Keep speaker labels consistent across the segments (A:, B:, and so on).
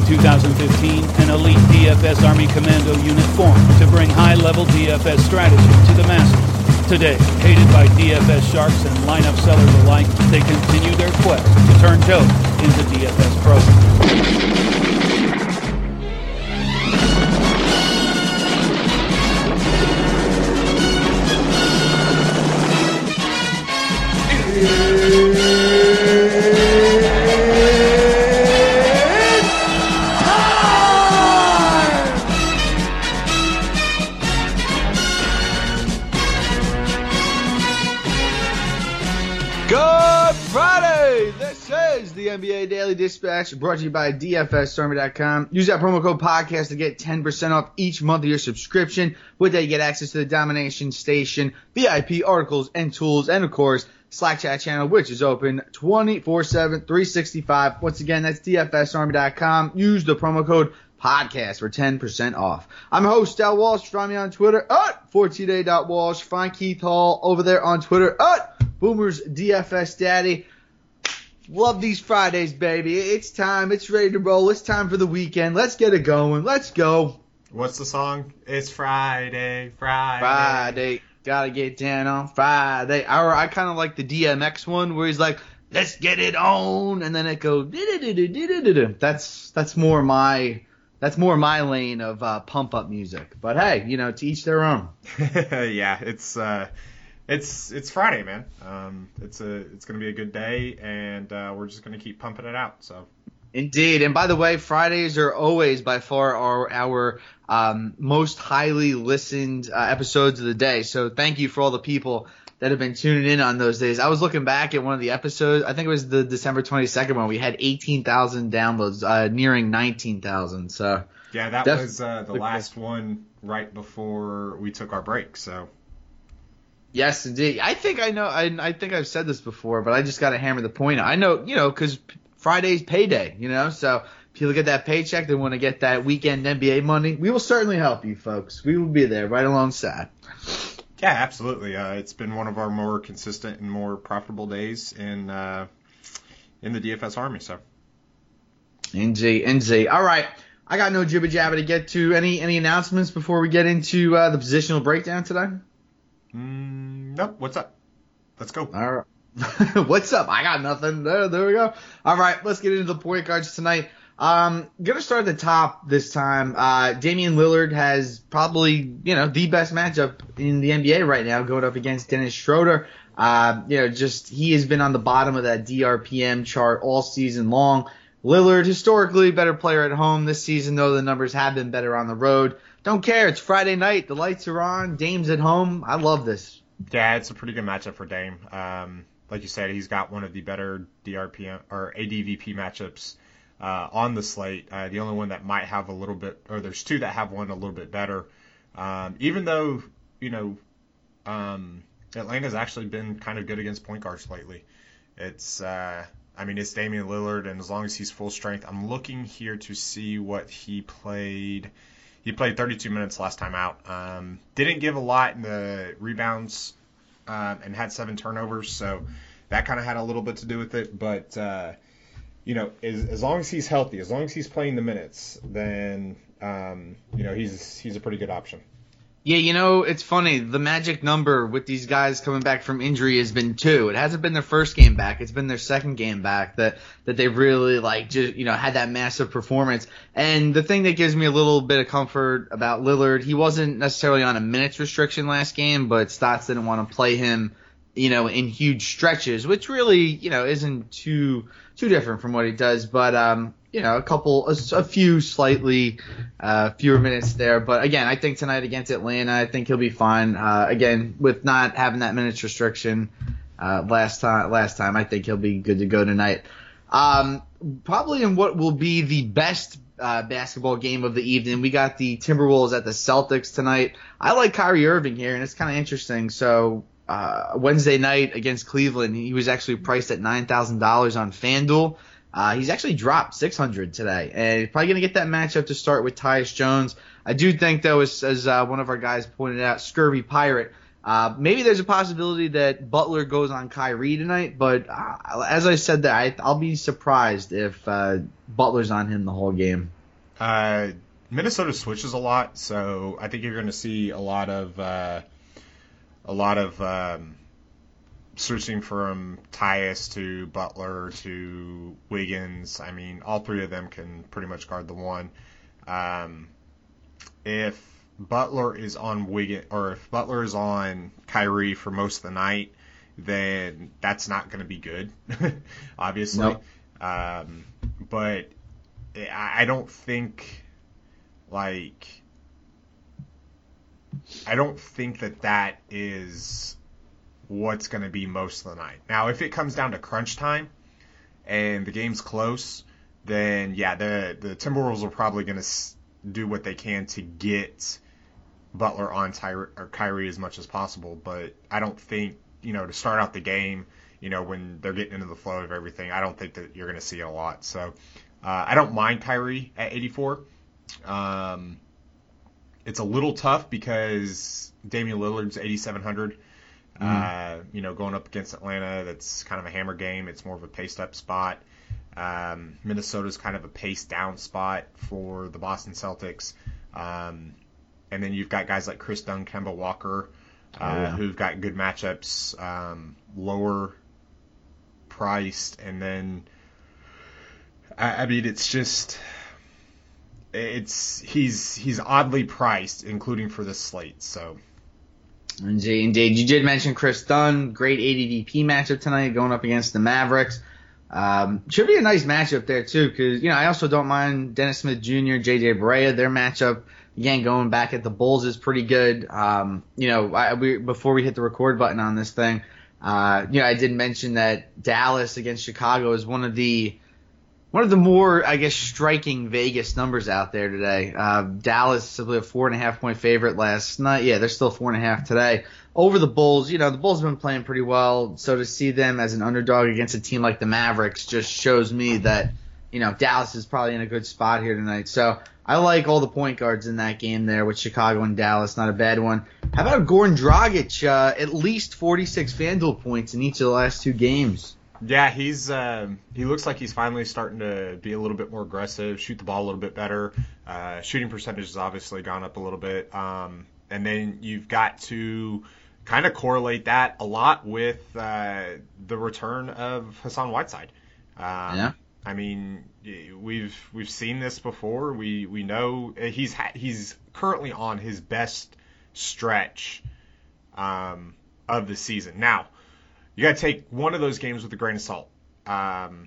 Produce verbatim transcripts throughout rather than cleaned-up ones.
A: two thousand fifteen, an elite D F S Army Commando unit formed to bring high-level D F S strategy to the masses. Today, hated by D F S sharks and lineup sellers alike, they continue their quest to turn Joe into D F S pros.
B: N B A Daily Dispatch brought to you by D F S Army dot com. Use that promo code podcast to get ten percent off each month of your subscription. With that, you get access to the Domination Station, V I P articles and tools, and of course, Slack chat channel, which is open twenty-four seven, three sixty-five. Once again, that's D F S Army dot com. Use the promo code podcast for ten percent off. I'm your host, Al Walsh. Find me on Twitter at fourteen day dot walsh. Find Keith Hall over there on Twitter at Boomer's D F S Daddy. Love these Fridays, baby. It's time. It's ready to roll. It's time for the weekend. Let's get it going. Let's go.
C: What's the song? It's Friday, Friday.
B: Friday. Gotta get down on Friday. Or I kind of like the D M X one where he's like, let's get it on. And then it goes, that's, that's more my, that's more my lane of uh, pump up music. But hey, you know, to each their own.
C: Yeah, it's, uh, It's it's Friday, man. Um, it's a it's gonna be a good day, and uh, we're just gonna keep pumping it out. So,
B: indeed. And by the way, Fridays are always by far our our um, most highly listened uh, episodes of the day. So thank you for all the people that have been tuning in on those days. I was looking back at one of the episodes. I think it was the December twenty-second one. We had eighteen thousand downloads, uh, nearing nineteen thousand. So
C: yeah, that
B: def-
C: was uh, the last one right before we took our break. So.
B: Yes, indeed. I think I know. I, I think I've said this before, but I just got to hammer the point. I know, you know, because Friday's payday, you know. So if you look at that paycheck, they want to get that weekend N B A money. We will certainly help you, folks. We will be there right alongside.
C: Yeah, absolutely. Uh, it's been one of our more consistent and more profitable days in uh, in the D F S Army. So.
B: N G, N G. All right. I got no jibber jabber to get to. Any any announcements before we get into uh, the positional breakdown today?
C: Mm, nope. What's up? Let's go.
B: All right. What's up? I got nothing. There, there we go. All right, let's get into the point guards tonight. Um, gonna start at the top this time. Uh, Damian Lillard has probably, you know, the best matchup in the N B A right now, going up against Dennis Schroeder. Uh, you know, just he has been on the bottom of that D R P M chart all season long. Lillard, historically better player at home this season, though the numbers have been better on the road. Don't care. It's Friday night. The lights are on. Dame's at home. I love this.
C: Yeah, it's a pretty good matchup for Dame. Um, like you said, he's got one of the better D R P M or A D V P matchups uh, on the slate. Uh, the only one that might have a little bit, or there's two that have one a little bit better. Um, even though, you know, um, Atlanta's actually been kind of good against point guards lately. It's, uh, I mean, it's Damian Lillard, and as long as he's full strength, I'm looking here to see what he played. He played thirty-two minutes last time out. Um, didn't give a lot in the rebounds uh, and had seven turnovers, so that kind of had a little bit to do with it. But, uh, you know, as, as long as he's healthy, as long as he's playing the minutes, then, um, you know, he's he's a pretty good option.
B: Yeah, you know, it's funny. The magic number with these guys coming back from injury has been two. It hasn't been their first game back. It's been their second game back that, that they've really, like, just, you know, had that massive performance. And the thing that gives me a little bit of comfort about Lillard, he wasn't necessarily on a minutes restriction last game, but Stotts didn't want to play him, you know, in huge stretches, which really, you know, isn't too too different from what he does. But, um, you know, a couple, a, a few slightly uh, fewer minutes there. But, again, I think tonight against Atlanta, I think he'll be fine. Uh, again, with not having that minutes restriction uh, last time, last time, I think he'll be good to go tonight. Um, probably in what will be the best uh, basketball game of the evening, we got the Timberwolves at the Celtics tonight. I like Kyrie Irving here, and it's kind of interesting. So, uh, Wednesday night against Cleveland, he was actually priced at nine thousand dollars on FanDuel. Uh, he's actually dropped six hundred today, and he's probably going to get that matchup to start with Tyus Jones. I do think, though, as, as uh, one of our guys pointed out, Scurvy Pirate, uh, maybe there's a possibility that Butler goes on Kyrie tonight, but uh, as I said that, I, I'll be surprised if uh, Butler's on him the whole game.
C: Uh, Minnesota switches a lot, so I think you're going to see a lot of uh, a lot of um, switching from Tyus to Butler to Wiggins. I mean, all three of them can pretty much guard the one. Um, if Butler is on Wiggins, or if Butler is on Kyrie for most of the night, then that's not going to be good, obviously.
B: Nope.
C: Um, but I don't think, like, I don't think that that is what's going to be most of the night. Now, if it comes down to crunch time and the game's close, then yeah, the the Timberwolves are probably going to do what they can to get Butler on Ty- or Kyrie as much as possible. But I don't think, you know, to start out the game, you know, when they're getting into the flow of everything, I don't think that you're going to see it a lot. So uh, I don't mind Kyrie at eighty-four. Um, it's a little tough because Damian Lillard's eighty-seven hundred. Mm. Uh, you know, going up against Atlanta, that's kind of a hammer game. It's more of a paced-up spot. Um, Minnesota's kind of a paced-down spot for the Boston Celtics. Um, and then you've got guys like Chris Dunn, Kemba Walker, uh, oh, yeah. who've got good matchups, um, lower priced, and then I, I mean it's just it's he's he's oddly priced, including for this slate. So
B: indeed, indeed. You did mention Chris Dunn, great A D V P matchup tonight, going up against the Mavericks. Um, should be a nice matchup there too, because you know I also don't mind Dennis Smith Junior, J J Barea. Their matchup again going back at the Bulls is pretty good. Um, you know, I, we, before we hit the record button on this thing, uh, you know, I did mention that Dallas against Chicago is one of the one of the more, I guess, striking Vegas numbers out there today. Uh, Dallas simply a four and a half point favorite last night. Yeah, they're still four and a half today over the Bulls. You know, the Bulls have been playing pretty well, so to see them as an underdog against a team like the Mavericks just shows me that, you know, Dallas is probably in a good spot here tonight. So I like all the point guards in that game there with Chicago and Dallas. Not a bad one. How about Goran Dragic? Uh, at least forty-six FanDuel points in each of the last two games.
C: Yeah, he's um, he looks like he's finally starting to be a little bit more aggressive, shoot the ball a little bit better. Uh, shooting percentage has obviously gone up a little bit. Um, and then you've got to kind of correlate that a lot with uh, the return of Hassan Whiteside. Um,
B: yeah.
C: I mean, we've we've seen this before. We we know he's ha- he's currently on his best stretch um, of the season. Now, you got to take one of those games with a grain of salt. Um,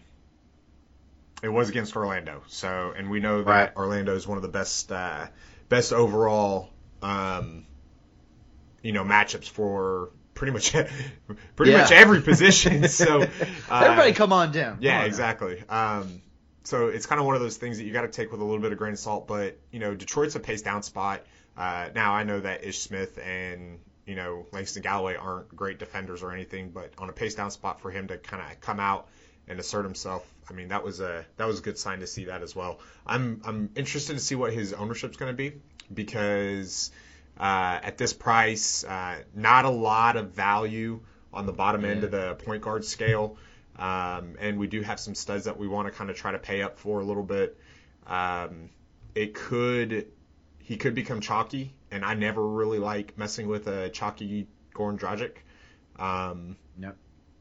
C: it was against Orlando, so and we know that
B: right.
C: Orlando is one of the best uh, best overall um, you know matchups for pretty much pretty
B: yeah.
C: much every position. So uh,
B: everybody, come on down.
C: Yeah,
B: come on
C: exactly. Um, so it's kind of one of those things that you got to take with a little bit of grain of salt. But you know, Detroit's a pace down spot. Uh, now I know that Ish Smith and you know Langston Galloway aren't great defenders or anything, but on a pace down spot for him to kind of come out and assert himself, I mean that was a that was a good sign to see that as well. I'm I'm interested to see what his ownership's going to be because. Uh, at this price, uh, not a lot of value on the bottom yeah. end of the point guard scale. Um, and we do have some studs that we want to kind of try to pay up for a little bit. Um, it could, he could become chalky, and I never really like messing with a chalky Goran Dragic. Um,
B: yep.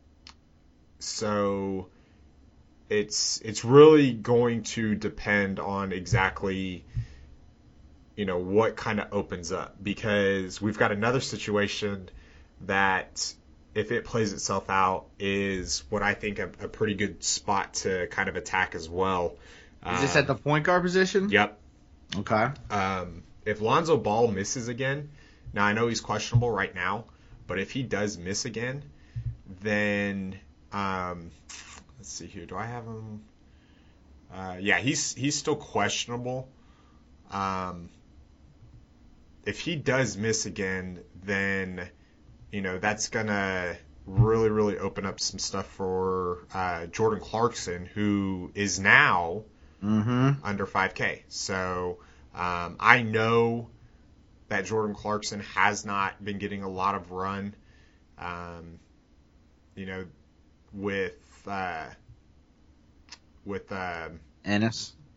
C: So it's it's really going to depend on exactly you know, what kind of opens up, because we've got another situation that, if it plays itself out, is what I think a, a pretty good spot to kind of attack as well.
B: Is this um, at the point guard position?
C: Yep.
B: Okay.
C: Um, if Lonzo Ball misses again, now I know he's questionable right now, but if he does miss again, then um, let's see here. Do I have him? Uh, yeah, he's he's still questionable. Um, if he does miss again, then, you know, that's going to really, really open up some stuff for uh, Jordan Clarkson, who is now
B: mm-hmm.
C: under five K. So um, I know that Jordan Clarkson has not been getting a lot of run, um, you know, with, uh, with, uh,
B: Ennis.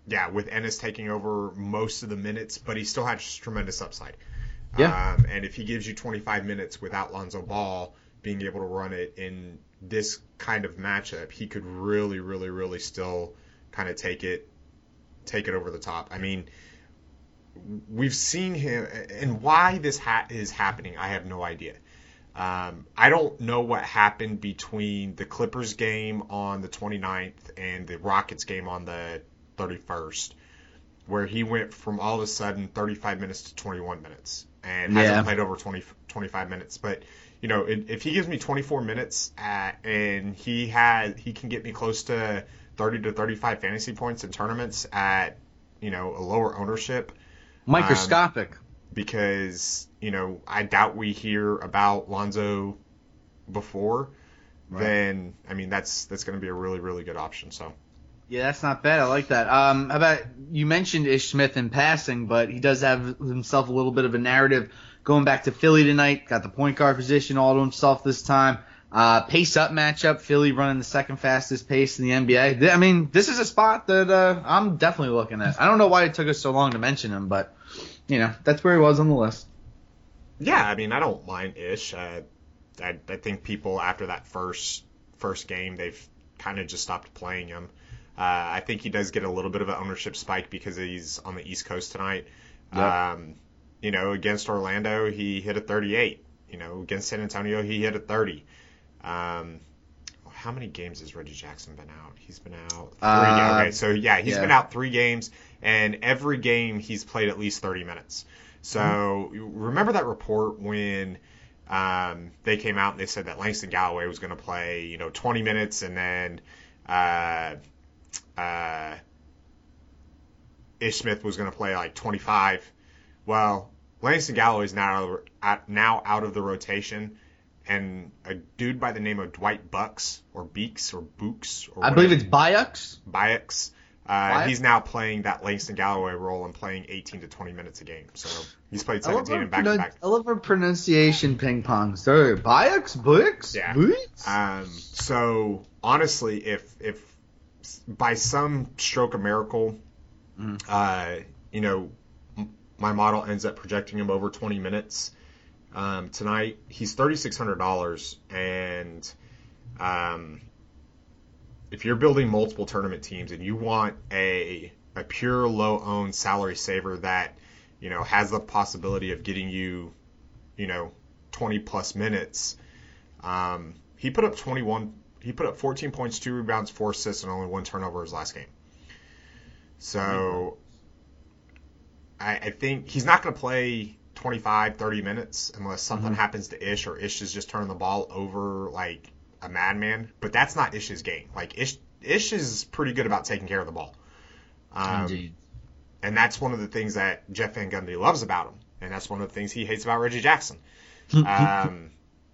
C: yeah, with Ennis taking over most of the minutes, but he still has tremendous upside.
B: Yeah.
C: Um, and if he gives you twenty-five minutes without Lonzo Ball being able to run it in this kind of matchup, he could really, really, really still kind of take it, take it over the top. I mean, we've seen him, and why this ha- is happening, I have no idea. Um, I don't know what happened between the Clippers game on the twenty-ninth and the Rockets game on the thirty-first, where he went from all of a sudden thirty-five minutes to twenty-one minutes and hasn't
B: Yeah.
C: played over twenty, twenty-five minutes. But, you know, if, if he gives me twenty-four minutes at, and he has, he can get me close to thirty to thirty-five fantasy points in tournaments at, you know, a lower ownership.
B: Microscopic.
C: Um, because, you know, I doubt we hear about Lonzo before,
B: Right.
C: then, I mean, that's that's going to be a really, really good option. So,
B: Yeah, that's not bad. I like that. Um, how about, you mentioned Ish Smith in passing, but he does have himself a little bit of a narrative going back to Philly tonight. Got the point guard position all to himself this time. Uh, pace up matchup. Philly running the second fastest pace in the N B A. Th- I mean, this is a spot that uh, I'm definitely looking at. I don't know why it took us so long to mention him, but you know that's where he was on the list.
C: yeah, I mean, I don't mind Ish. Uh, I, I think people after that first first game, they've kind of just stopped playing him. Uh, I think he does get a little bit of an ownership spike because he's on the East Coast tonight.
B: Yep.
C: Um, you know, against Orlando, he hit a thirty-eight. You know, against San Antonio, he hit a thirty. Um, how many games has Reggie Jackson been out? He's been out three.
B: Uh,
C: okay, so yeah, he's
B: yeah.
C: been out three games, and every game he's played at least thirty minutes. So mm-hmm. remember that report when um, they came out and they said that Langston Galloway was going to play, you know, twenty minutes, and then uh, uh, Ish Smith was going to play like twenty-five. Well, Langston Galloway is now out, now out of the rotation. And a dude by the name of Dwight Bucks, or Beeks, or Books, or
B: I believe it's Bayux.
C: Bayux. Uh,
B: Bayux?
C: he's now playing that Langston Galloway role and playing eighteen to twenty minutes a game. So he's played
B: I love
C: seventeen
B: our
C: and back to
B: pronun-
C: back.
B: I love our pronunciation ping pong. Sorry, Bayux, Books,
C: Yeah.
B: Boots?
C: Um, so honestly, if if by some stroke of miracle,
B: Mm.
C: uh, you know, m- my model ends up projecting him over twenty minutes. Um, tonight, he's thirty-six hundred dollars, and um, if you're building multiple tournament teams and you want a a pure low-owned salary saver that, you know, has the possibility of getting you, you know, twenty-plus minutes, um, he put up twenty-one, he put up fourteen points, two rebounds, four assists, and only one turnover his last game. So I, I think he's not going to play twenty-five, thirty minutes unless something
B: Mhm.
C: happens to Ish, or Ish is just turning the ball over like a madman. But that's not Ish's game. Like Ish, Ish is pretty good about taking care of the ball. Um,
B: Indeed.
C: and that's one of the things that Jeff Van Gundy loves about him, and that's one of the things he hates about Reggie Jackson. um,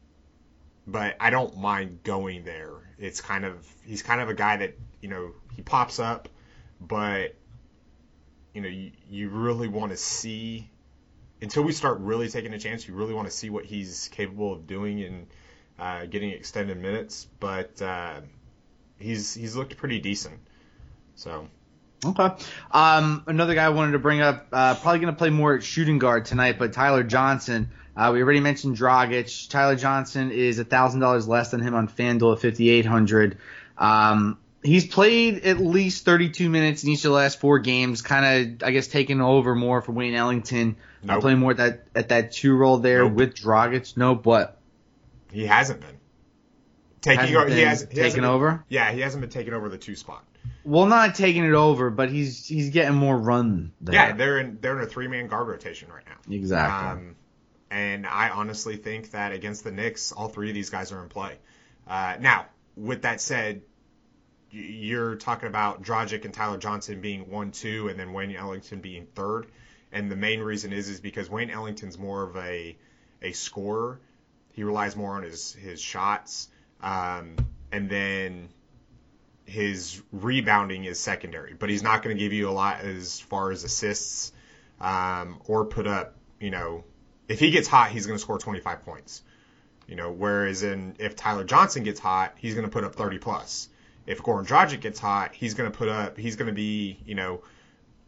C: but I don't mind going there. It's kind of he's kind of a guy that, you know, he pops up, but you know you, you really want to see. Until we start really taking a chance, you really want to see what he's capable of doing and uh, getting extended minutes. But uh, he's he's looked pretty decent. So
B: Okay. Um, another guy I wanted to bring up, uh, probably going to play more at shooting guard tonight, but Tyler Johnson. Uh, we already mentioned Dragic. Tyler Johnson is one thousand dollars less than him on FanDuel at fifty-eight hundred dollars. Um, he's played at least thirty-two minutes in each of the last four games, kind of, I guess, taking over more for Wayne Ellington.
C: Nope.
B: Uh, playing more at that, at that two role there
C: Nope.
B: with Dragic. Nope, what?
C: he hasn't been taking
B: Hasn't
C: over.
B: been
C: He has he hasn't
B: taken
C: been-
B: over?
C: Yeah, he hasn't been taking over the two spot.
B: Well, not taking it over, but he's he's getting more run there.
C: Yeah, they're in they're in a three man guard rotation right now.
B: Exactly.
C: Um, and I honestly think that against the Knicks, all three of these guys are in play. Uh, now, with that said, y- you're talking about Dragic and Tyler Johnson being one, two, and then Wayne Ellington being third. And the main reason is is because Wayne Ellington's more of a a scorer. He relies more on his his shots, um, and then his rebounding is secondary. But he's not going to give you a lot as far as assists um, or put up. You know, if he gets hot, he's going to score twenty-five points. You know, whereas in if Tyler Johnson gets hot, he's going to put up thirty plus. If Goran Dragic gets hot, he's going to put up. He's going to be, you know,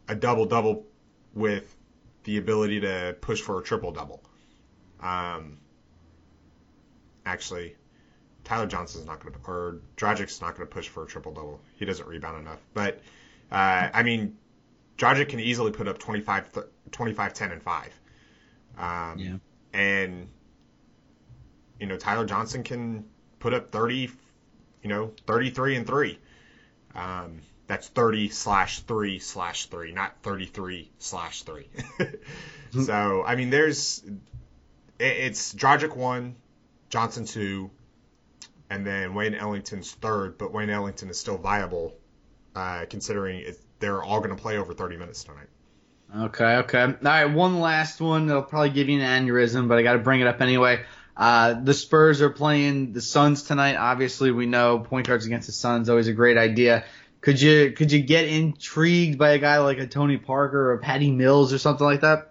C: a double-double with the ability to push for a triple-double. Um, actually, Tyler Johnson's not going to, or Dragic's not going to push for a triple-double. He doesn't rebound enough. But, uh, I mean, Dragic can easily put up twenty-five, twenty-five, ten, and five. Um, yeah. And, you know, Tyler Johnson can put up thirty, you know, thirty-three and three. Um, that's thirty slash three slash three, not thirty-three slash three. So, I mean, there's, it, it's Dragic one, Johnson two, and then Wayne Ellington's third, but Wayne Ellington is still viable, uh, considering it, they're all going to play over thirty minutes tonight.
B: Okay, okay. All right, one last one. It'll probably give you an aneurysm, but I got to bring it up anyway. Uh, the Spurs are playing the Suns tonight. Obviously, we know point guards against the Suns always a great idea. Could you could you get intrigued by a guy like a Tony Parker or Patty Mills or something like that?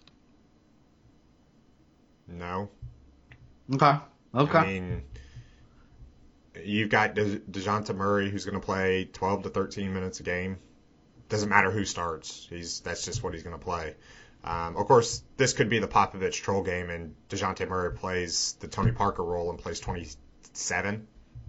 C: No.
B: Okay. Okay.
C: I mean, you've got De- DeJounte Murray who's going to play twelve to thirteen minutes a game. Doesn't matter who starts. He's that's just what he's going to play. Um, of course, this could be the Popovich troll game, and DeJounte Murray plays the Tony Parker role and plays twenty-seven.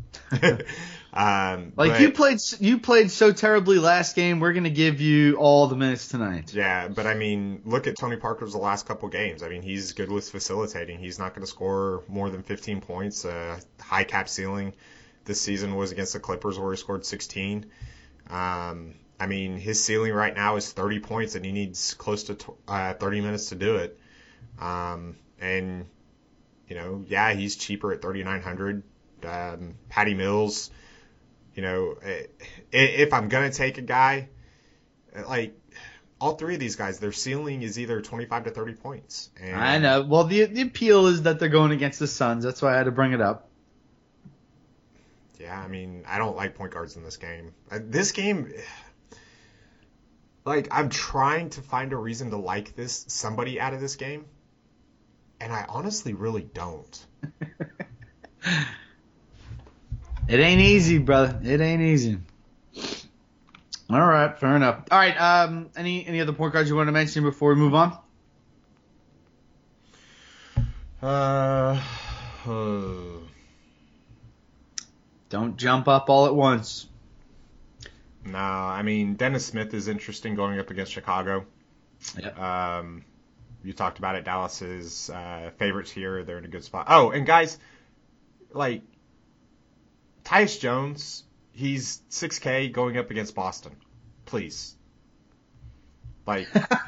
C: um,
B: like
C: but,
B: you played, you played so terribly last game. We're going to give you all the minutes tonight.
C: Yeah, but I mean, look at Tony Parker's the last couple games. I mean, he's good with facilitating. He's not going to score more than fifteen points. Uh, high cap ceiling this season was against the Clippers, where he scored sixteen. Um, I mean, his ceiling right now is thirty points, and he needs close to uh, thirty minutes to do it. Um, and, you know, yeah, he's cheaper at thirty-nine hundred. Um, Patty Mills, you know, if I'm going to take a guy, like, all three of these guys, their ceiling is either twenty-five to thirty points. And
B: I know. Well, the, the appeal is that they're going against the Suns. That's why I had to bring it up.
C: Yeah, I mean, I don't like point guards in this game. Uh, this game... Like, I'm trying to find a reason to like this somebody out of this game, and I honestly really don't.
B: It ain't easy, brother. It ain't easy. All right, fair enough. All right, um, any any other point guards you want to mention before we move on?
C: Uh, uh
B: Don't jump up all at once.
C: No, I mean, Dennis Smith is interesting going up against Chicago.
B: Yep.
C: Um, you talked about it. Dallas's uh, favorites here. They're in a good spot. Oh, and guys, like, Tyus Jones, he's six K going up against Boston. Please. Like,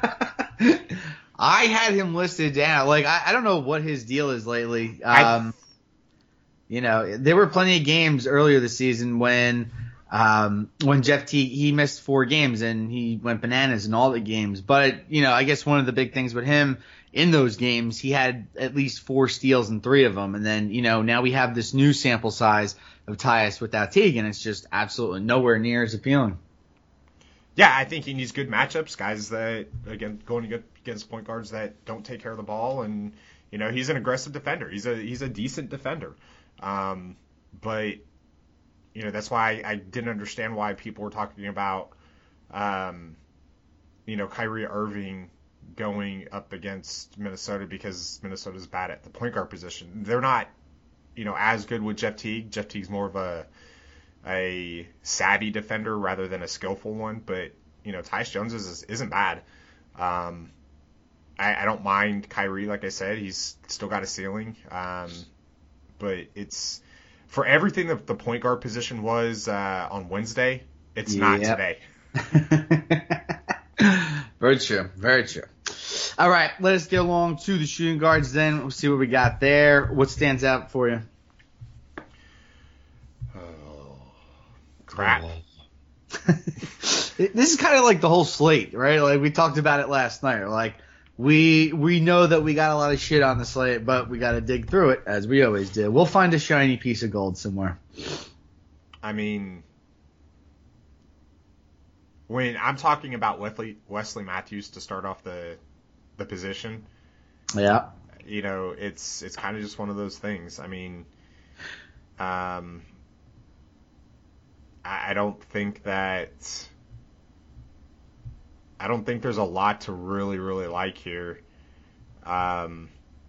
B: I had him listed down. Like, I, I don't know what his deal is lately. Um, I, you know, there were plenty of games earlier this season when um, when Jeff Teague, he missed four games and he went bananas in all the games. But, you know, I guess one of the big things with him in those games, he had at least four steals in three of them. And then, you know, now we have this new sample size of Tyus without Teague, and it's just absolutely nowhere near as appealing.
C: Yeah, I think he needs good matchups, guys that, again, going against point guards that don't take care of the ball. And, you know, he's an aggressive defender. He's a he's a decent defender. Um, but, you know, that's why I, I didn't understand why people were talking about, um, you know, Kyrie Irving going up against Minnesota because Minnesota's bad at the point guard position. They're not, you know, as good with Jeff Teague. Jeff Teague's more of a a savvy defender rather than a skillful one. But, you know, Tyus Jones is, isn't bad. Um, I, I don't mind Kyrie, like I said. He's still got a ceiling. Um, but it's for everything that the point guard position was uh, on Wednesday, it's yep. not today.
B: Very true. Very true. All right, let us get along to the shooting guards then. We'll see what we got there. What stands out for you?
C: Oh, crap.
B: This is kind of like the whole slate, right? Like we talked about it last night. Like we we know that we got a lot of shit on the slate, but we got to dig through it as we always do. We'll find a shiny piece of gold somewhere.
C: I mean, when I'm talking about Wesley Wesley Matthews to start off the the position,
B: yeah,
C: you know, it's it's kind of just one of those things. I mean, um, I, I don't think that. I don't think there's a lot to really, really like here. Um,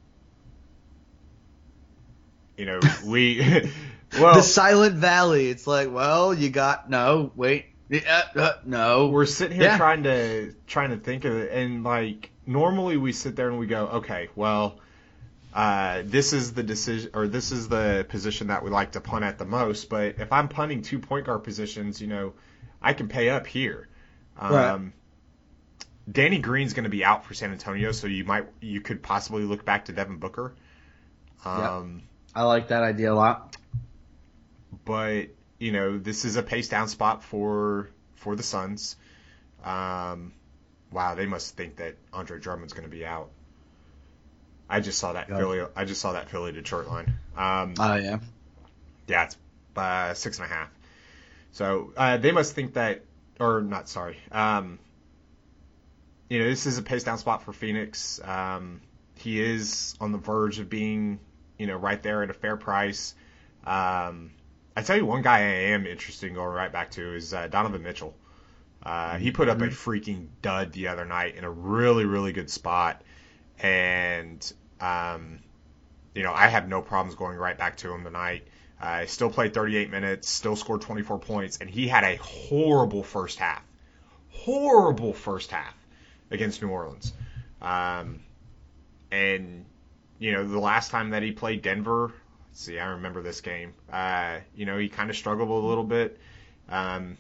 C: you know, we well
B: the Silent Valley. It's like, well, you got no, wait, uh, uh, no.
C: We're sitting here
B: Yeah.
C: trying to trying to think of it, and like normally we sit there and we go, okay, well, uh, this is the decision or this is the position that we like to punt at the most. But if I'm punting two point guard positions, you know, I can pay up here. Um,
B: Right.
C: Danny Green's going to be out for San Antonio, so you might you could possibly look back to Devin Booker. Um,
B: I like that idea a lot.
C: But you know, this is a pace down spot for for the Suns. Um, wow, they must think that Andre Drummond's going to be out. I just saw that
B: Yeah.
C: Philly. I just saw that Philly Detroit line. Um,
B: Oh yeah.
C: yeah, it's uh, six and a half. So uh, they must think that, or not. Sorry. Um, you know, this is a pace down spot for Phoenix. Um, he is on the verge of being, you know, right there at a fair price. Um, I tell you, one guy I am interested in going right back to is uh, Donovan Mitchell. Uh, he put up a freaking dud the other night in a really, really good spot. And, um, you know, I have no problems going right back to him tonight. I uh, still played thirty-eight minutes, still scored twenty-four points, and he had a horrible first half. Horrible first half against New Orleans. Um, and, you know, the last time that he played Denver, let's see, I remember this game. Uh, you know, he kind of struggled a little bit. Um,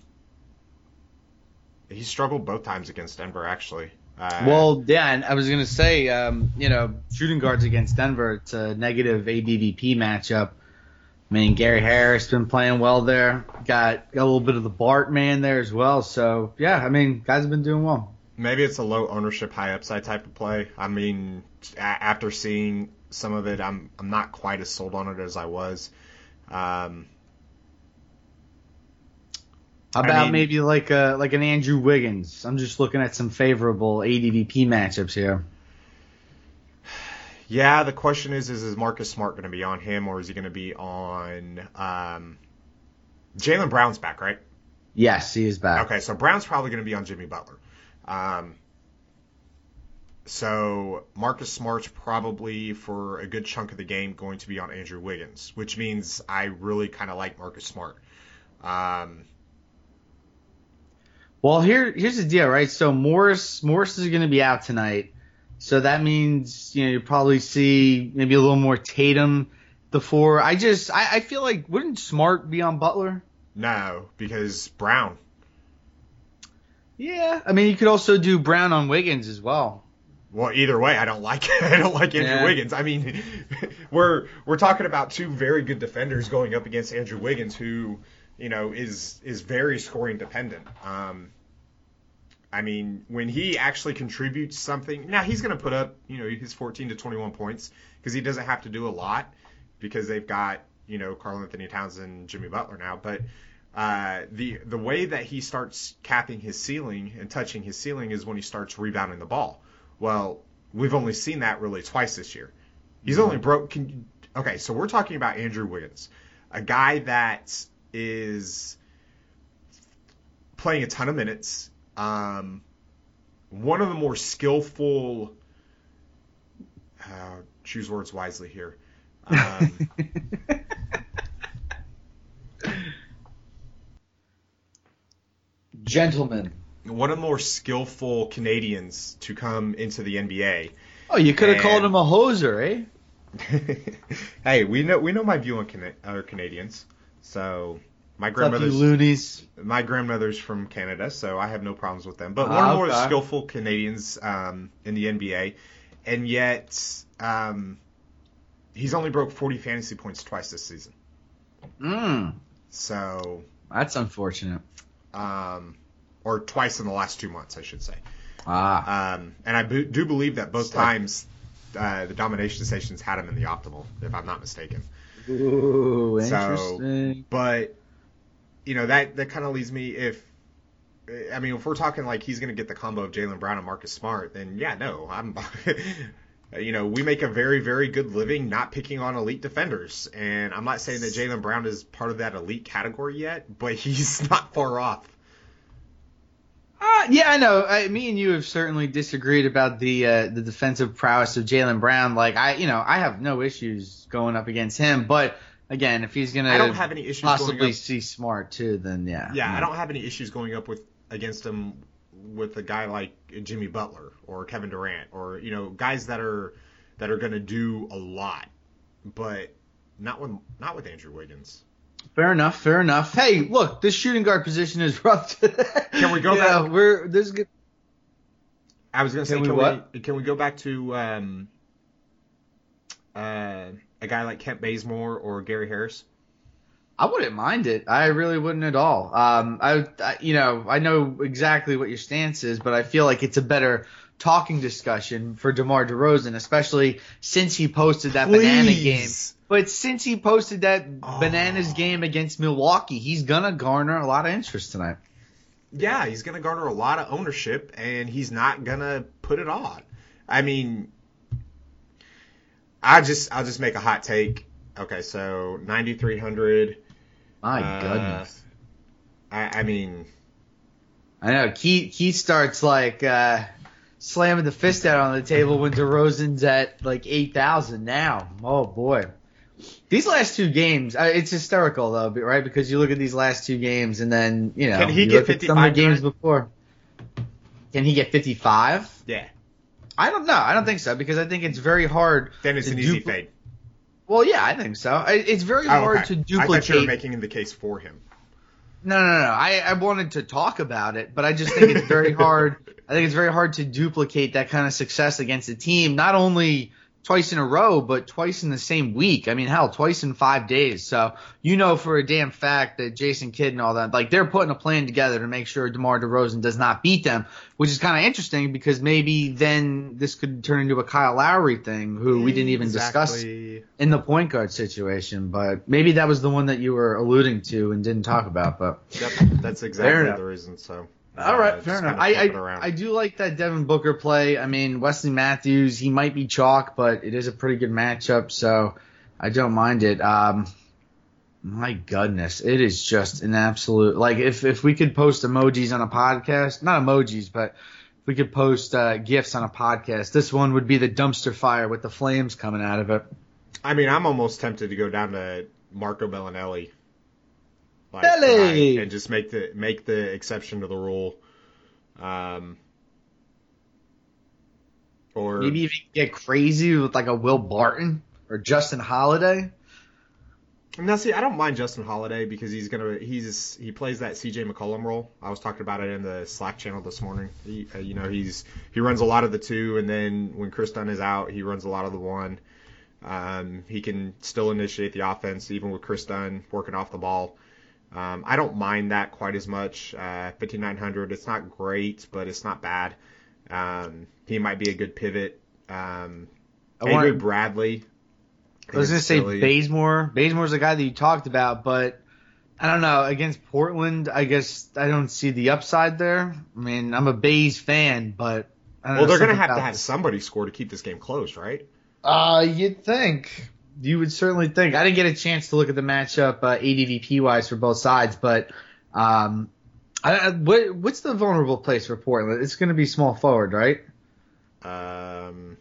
C: he struggled both times against Denver, actually. Uh,
B: Well, yeah, and I was gonna say, um, you know, shooting guards against Denver, it's a negative A D V P matchup. I mean, Gary Harris been playing well there. Got, got a little bit of the Bart man there as well. So yeah, I mean, guys have been doing well.
C: maybe it's a low ownership, high upside type of play. I mean, a- after seeing some of it, I'm I'm not quite as sold on it as I was. Um,
B: How
C: I
B: about
C: mean-
B: maybe like a like an Andrew Wiggins? I'm just looking at some favorable A D V P matchups here.
C: Yeah, the question is, is, is Marcus Smart going to be on him, or is he going to be on um, Jaylen Brown's back, right?
B: Yes, he is back.
C: Okay, so Brown's probably going to be on Jimmy Butler. Um, so Marcus Smart's probably, for a good chunk of the game, going to be on Andrew Wiggins, which means I really kind of like Marcus Smart. Um,
B: Well, here here's the deal, right? So Morris Morris is going to be out tonight, so that means you know you probably see maybe a little more Tatum. The four. I just I, I feel like wouldn't Smart be on Butler?
C: no, because Brown.
B: Yeah, I mean you could also do Brown on Wiggins as well.
C: Well, either way, I don't like I don't like Andrew
B: Yeah.
C: Wiggins. I mean, we're we're talking about two very good defenders going up against Andrew Wiggins, who you know is is very scoring dependent. Um, I mean, when he actually contributes something, now he's going to put up you know his fourteen to twenty-one points because he doesn't have to do a lot because they've got you know Karl Anthony Towns and Jimmy Butler now, but. Uh, the the way that he starts capping his ceiling and touching his ceiling is when he starts rebounding the ball. Well, we've only seen that really twice this year. He's only broke. Can, okay, so we're talking about Andrew Wiggins, a guy that is playing a ton of minutes. Um, one of the more skillful. Uh, choose words wisely here. Um,
B: Gentlemen.
C: one of the more skillful Canadians to come into the N B A.
B: Oh, you could have
C: And-
B: called him a hoser, eh?
C: Hey, we know we know my view on Cana- uh, Canadians. So my
B: What's up, you
C: grandmother's
B: loonies?
C: my grandmother's from Canada, so I have no problems with them. But
B: Ah,
C: one of the more
B: okay.
C: skillful Canadians um, in the N B A, and yet um, he's only broke forty fantasy points twice this season.
B: Mm,
C: So,
B: that's unfortunate.
C: um, or twice in the last two months, I should say.
B: Ah.
C: Um, and I b- do believe that both
B: Stuck.
C: times uh, the domination stations had him in the optimal, if I'm not mistaken.
B: Ooh,
C: So-
B: interesting.
C: But you know that that kind of leaves me if I mean if we're talking like he's going to get the combo of Jaylen Brown and Marcus Smart, then yeah, no, I'm you know we make a very very good living not picking on elite defenders, and I'm not saying that Jaylen Brown is part of that elite category yet, but he's not far off.
B: Uh, yeah, I know. I, me and you have certainly disagreed about the uh, the defensive prowess of Jaylen Brown. Like I, you know, I have no issues going up against him. But again, if he's gonna
C: I don't have any issues
B: possibly
C: going up,
B: see Smart too, then yeah.
C: Yeah,
B: no.
C: I don't have any issues going up with against him with a guy like Jimmy Butler or Kevin Durant or you know guys that are that are gonna do a lot, but not with not with Andrew Wiggins.
B: Fair enough, fair enough. Hey, look, this shooting guard position is rough.
C: Can we go
B: you
C: back?
B: know, we're this is good.
C: I was gonna say,
B: Can
C: can
B: we
C: we,
B: what?
C: can we go back to um, uh, a guy like Kent Bazemore or Gary Harris?
B: I wouldn't mind it. I really wouldn't at all. Um, I, I, you know, I know exactly what your stance is, but I feel like it's a better talking discussion for DeMar DeRozan, especially since he posted that
C: Please.
B: banana game. But since he posted that
C: Oh.
B: bananas game against Milwaukee, he's gonna garner a lot of interest tonight.
C: Yeah, he's gonna garner a lot of ownership, and he's not gonna put it on. I mean, I just I'll just make a hot take. Okay, so ninety-three hundred.
B: My
C: Uh,
B: goodness.
C: I, I mean,
B: I know. Key Key starts like uh, slamming the fist out on the table when DeRozan's at like eight thousand now. Oh boy. These last two games, uh, it's hysterical though, right? Because you look at these last two games, and then you know
C: Can he
B: you
C: get
B: look at some of the
C: fifty-five
B: games
C: tonight?
B: before. Can he get fifty-five?
C: yeah.
B: I don't know. I don't think so because I think it's very hard.
C: Then it's
B: to
C: an easy
B: dupli-
C: fade.
B: Well, yeah, I think so. I, it's very
C: Oh,
B: hard
C: okay.
B: to
C: I
B: duplicate.
C: thought you were making the case for him.
B: No, no, no. I, I wanted to talk about it, but I just think it's very hard. I think it's very hard to duplicate that kind of success against a team, not only twice in a row, but twice in the same week. I mean, hell, twice in five days. So you know for a damn fact that Jason Kidd and all that, like they're putting a plan together to make sure DeMar DeRozan does not beat them, which is kind of interesting because maybe then this could turn into a Kyle Lowry thing, who we didn't even discuss
C: Exactly.
B: in the point guard situation. But maybe that was the one that you were alluding to and didn't talk about. But
C: Yep, that's
B: Fair
C: exactly
B: enough.
C: the reason. So.
B: all
C: uh,
B: right,
C: just
B: fair enough.
C: kinda
B: I
C: flip it
B: I,
C: around.
B: I do like that Devin Booker play. I mean, Wesley Matthews, he might be chalk, but it is a pretty good matchup, so I don't mind it. Um, my goodness, it is just an absolute like if if we could post emojis on a podcast, not emojis, but if we could post uh, gifs on a podcast, this one would be the dumpster fire with the flames coming out of it.
C: I mean, I'm almost tempted to go down to Marco Bellinelli. Like,
B: Belly!
C: tonight and just make the make the exception to the rule. Um, or
B: Maybe if you get crazy with like a Will Barton or Justin Holiday.
C: now, see, I don't mind Justin Holiday because he's gonna he's he plays that C J McCollum role. I was talking about it in the Slack channel this morning. He, uh, you know, he's he runs a lot of the two, and then when Chris Dunn is out, he runs a lot of the one. Um, he can still initiate the offense even with Chris Dunn working off the ball. Um, I don't mind that quite as much. Uh, fifty-nine hundred, it's not great, but it's not bad. Um, he might be a good pivot. Um,
B: I
C: Avery
B: want-
C: Bradley.
B: I was going to say
C: Philly.
B: Bazemore. Bazemore's the guy that you talked about, but I don't know. Against Portland, I guess I don't see the upside there. I mean, I'm a Baze fan, but I don't
C: Well,
B: know,
C: they're going to
B: something
C: have to
B: about
C: have
B: this-
C: somebody score to keep this game close, right?
B: Uh, you'd think. You would certainly think. I didn't get a chance to look at the matchup uh, A D V P-wise for both sides, but um, I, I, what, what's the vulnerable place for Portland? It's going to be small forward, right?
C: Um,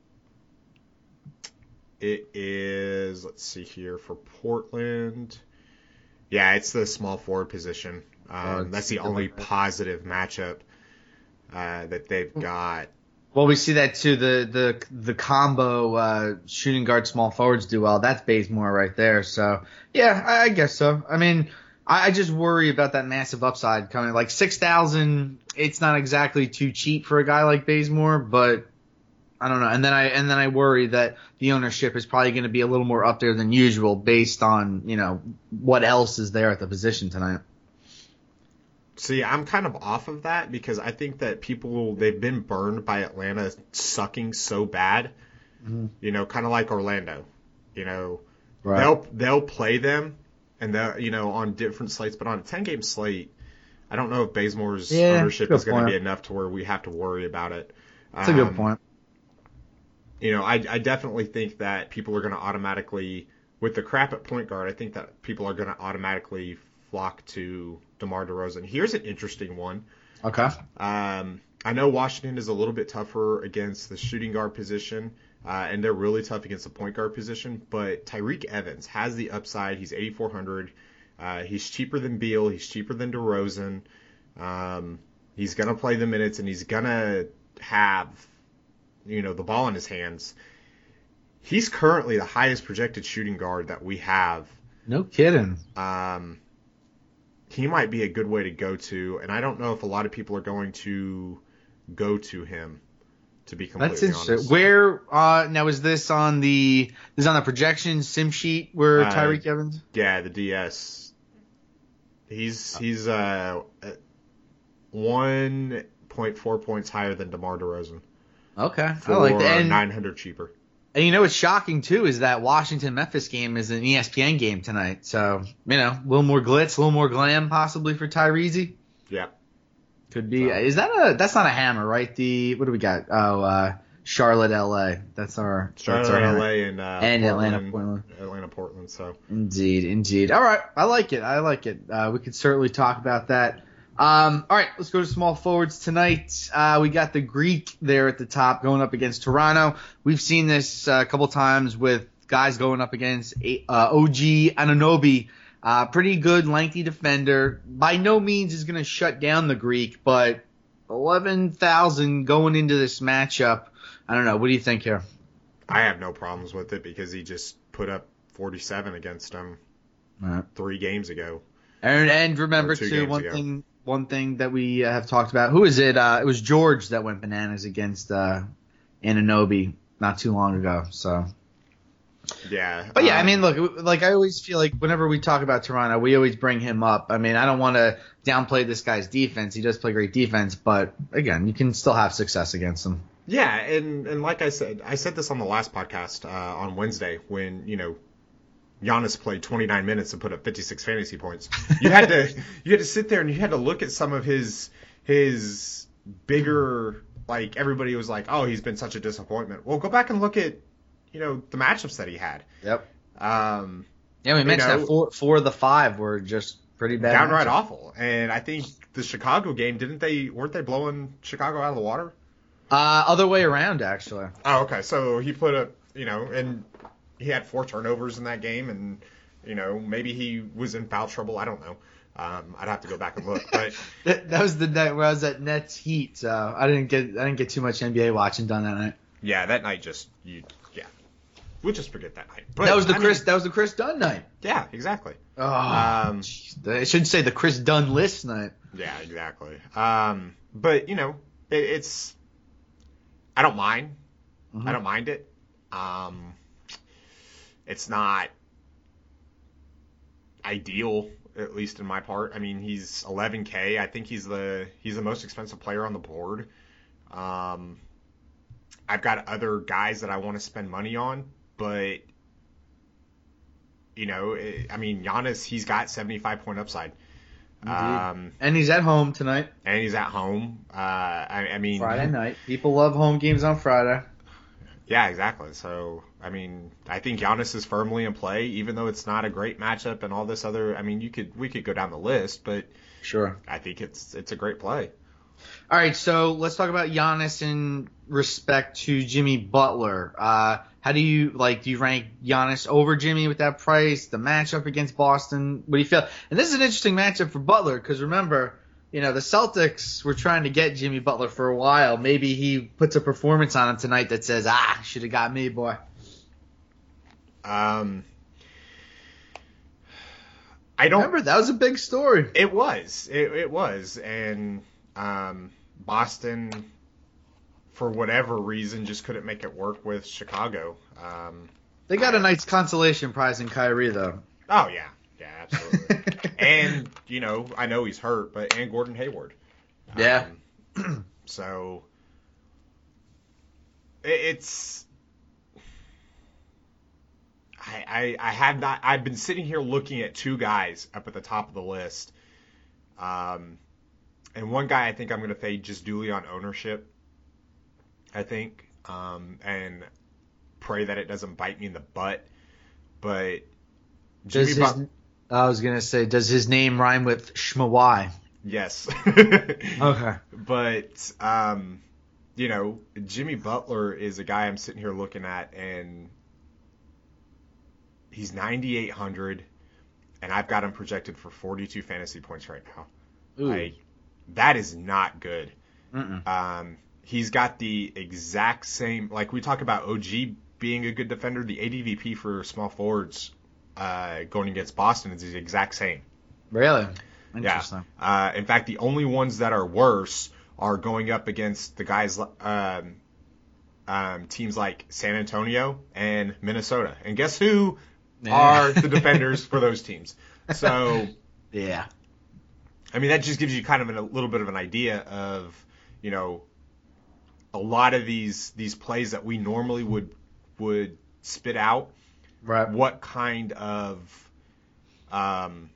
C: it is, let's see here, for Portland. Yeah, it's the small forward position. Um,
B: Oh, it's-
C: that's the only positive matchup uh, that they've got.
B: Well, we see that too. The the the combo uh, shooting guard small forwards do well. That's Bazemore right there. So yeah, I, I guess so. I mean, I, I just worry about that massive upside coming. Like six thousand, it's not exactly too cheap for a guy like Bazemore, but I don't know. And then I and then I worry that the ownership is probably going to be a little more up there than usual based on you know what else is there at the position tonight.
C: See, I'm kind of off of that because I think that people, they've been burned by Atlanta sucking so bad,
B: Mm-hmm.
C: you know, kind of like Orlando. You know,
B: Right.
C: they'll they'll play them, and they'll, you know, on different slates, but on a ten-game slate, I don't know if Bazemore's
B: Yeah,
C: ownership
B: good
C: is going to
B: point.
C: be enough to where we have to worry about it.
B: That's a good
C: Um,
B: point.
C: You know, I, I definitely think that people are going to automatically, with the crap at point guard, I think that people are going to automatically flock to DeMar DeRozan. Here's an interesting one.
B: Okay.
C: Um, I know Washington is a little bit tougher against the shooting guard position, uh, and they're really tough against the point guard position. But Tyreke Evans has the upside. He's eighty-four hundred. Uh, he's cheaper than Beal. He's cheaper than DeRozan. Um, he's gonna play the minutes, and he's gonna have, you know, the ball in his hands. He's currently the highest projected shooting guard that we have.
B: No kidding.
C: Um, he might be a good way to go to, and I don't know if a lot of people are going to go to him, to be completely
B: That's interesting.
C: honest.
B: Where uh, now is this on the this is on the projection sim sheet where
C: Uh,
B: Tyreke Evans?
C: Yeah, the D S. He's he's uh one point four points higher than DeMar DeRozan
B: Okay,
C: for
B: I like that. And,
C: nine hundred cheaper.
B: and you know what's shocking too is that Washington Memphis game is an E S P N game tonight. So you know, a little more glitz, a little more glam possibly for Tyrese.
C: Yeah.
B: Could be. Is that a? That's not a hammer, right? The what do we got? Oh, uh, Charlotte, L A. That's our.
C: Charlotte,
B: that's our hammer.
C: L A, and uh,
B: And
C: Portland,
B: Atlanta, Portland.
C: Atlanta, Portland. So
B: Indeed, indeed. All right, I like it. I like it. Uh, we could certainly talk about that. Um, all right, let's go to small forwards tonight. Uh, we got the Greek there at the top going up against Toronto. We've seen this uh, a couple times with guys going up against uh, O G Anunoby. Uh, pretty good, lengthy defender. By no means is going to shut down the Greek, but eleven thousand going into this matchup. I don't know. What do you think here?
C: I have no problems with it because he just put up forty-seven against him
B: Right.
C: three games ago.
B: And, and remember,
C: Or two
B: too,
C: games
B: one
C: ago.
B: thing one thing that we uh, have talked about. Who is it? Uh, it was George that went bananas against uh, Anunoby not too long ago. So,
C: Yeah.
B: But yeah, I
C: um,
B: mean, look, like I always feel like whenever we talk about Toronto, we always bring him up. I mean, I don't want to downplay this guy's defense. He does play great defense, but again, you can still have success against him.
C: Yeah, and, and like I said, I said this on the last podcast uh, on Wednesday when, you know, Giannis played twenty-nine minutes and put up fifty-six fantasy points. You had to you had to sit there and you had to look at some of his his bigger, like everybody was like, oh, he's been such a disappointment. Well, go back and look at, you know, the matchups that he had.
B: Yep.
C: Um,
B: Yeah, we mentioned
C: know,
B: that four, four of the five were just pretty bad.
C: downright
B: matchups.
C: awful. And I think the Chicago game, didn't they weren't they blowing Chicago out of the water?
B: Uh, other way around, actually.
C: Oh, okay. So he put up, you know, and he had four turnovers in that game, and, you know, maybe he was in foul trouble. I don't know. Um, I'd have to go back and look. But
B: that, that was the night where I was at Nets Heat, so I didn't get I didn't get too much N B A watching done that night.
C: yeah, that night just you yeah, we'll just forget that night. But
B: that was the
C: I
B: Chris
C: mean,
B: that was the Chris Dunn night.
C: yeah, exactly.
B: Oh,
C: Um,
B: jeez. I should say the Chris Dunn list night.
C: Yeah, exactly. Um, but you know, it, it's I don't mind.
B: Mhm.
C: I don't mind it. Um, it's not ideal, at least in my part. I mean, he's eleven K. I think he's the he's the most expensive player on the board. Um, I've got other guys that I want to spend money on, but you know, it, I mean, Giannis, he's got seventy-five point upside. Um,
B: And he's at home tonight,
C: and he's at home. Uh, I, I mean,
B: Friday night. People love home games on Friday.
C: Yeah, exactly. So, I mean, I think Giannis is firmly in play, even though it's not a great matchup and all this other. I mean, you could we could go down the list, but
B: Sure.
C: I think it's it's a great play.
B: All right, so let's talk about Giannis in respect to Jimmy Butler. Uh, how do you like? Do you rank Giannis over Jimmy with that price? The matchup against Boston. What do you feel? And this is an interesting matchup for Butler because remember, you know, the Celtics were trying to get Jimmy Butler for a while. Maybe he puts a performance on him tonight that says, "Ah, should have got me, boy."
C: Um, I don't
B: Remember that was a big story.
C: It was. It, it was. And um, Boston, for whatever reason, just couldn't make it work with Chicago. Um,
B: They got a nice consolation prize in Kyrie, though.
C: oh, yeah. Yeah, absolutely. And, you know, I know he's hurt, but and Gordon Hayward.
B: Yeah.
C: Um, so, it, it's... I, I, I have not... I've been sitting here looking at two guys up at the top of the list. Um, and one guy I think I'm going to fade just duly on ownership, I think, um, and pray that it doesn't bite me in the butt. But Jimmy
B: Does his,
C: Butler...
B: I was gonna say, does his name rhyme with Shmawai?
C: Yes.
B: Okay.
C: But, um, you know, Jimmy Butler is a guy I'm sitting here looking at, and he's ninety-eight hundred, and I've got him projected for forty-two fantasy points right now.
B: Ooh.
C: Like, that is not good.
B: Mm-mm.
C: Um, he's got the exact same, like we talk about O G being a good defender, the A D V P for small forwards uh, going against Boston is the exact same.
B: Really? Interesting.
C: Yeah. Uh, in fact, the only ones that are worse are going up against the guys, um, um, teams like San Antonio and Minnesota. And guess who
B: Yeah.
C: are the defenders for those teams? So,
B: yeah.
C: I mean, that just gives you kind of an, a little bit of an idea of, you know, a lot of these these plays that we normally would would spit out.
B: Right.
C: What kind of um,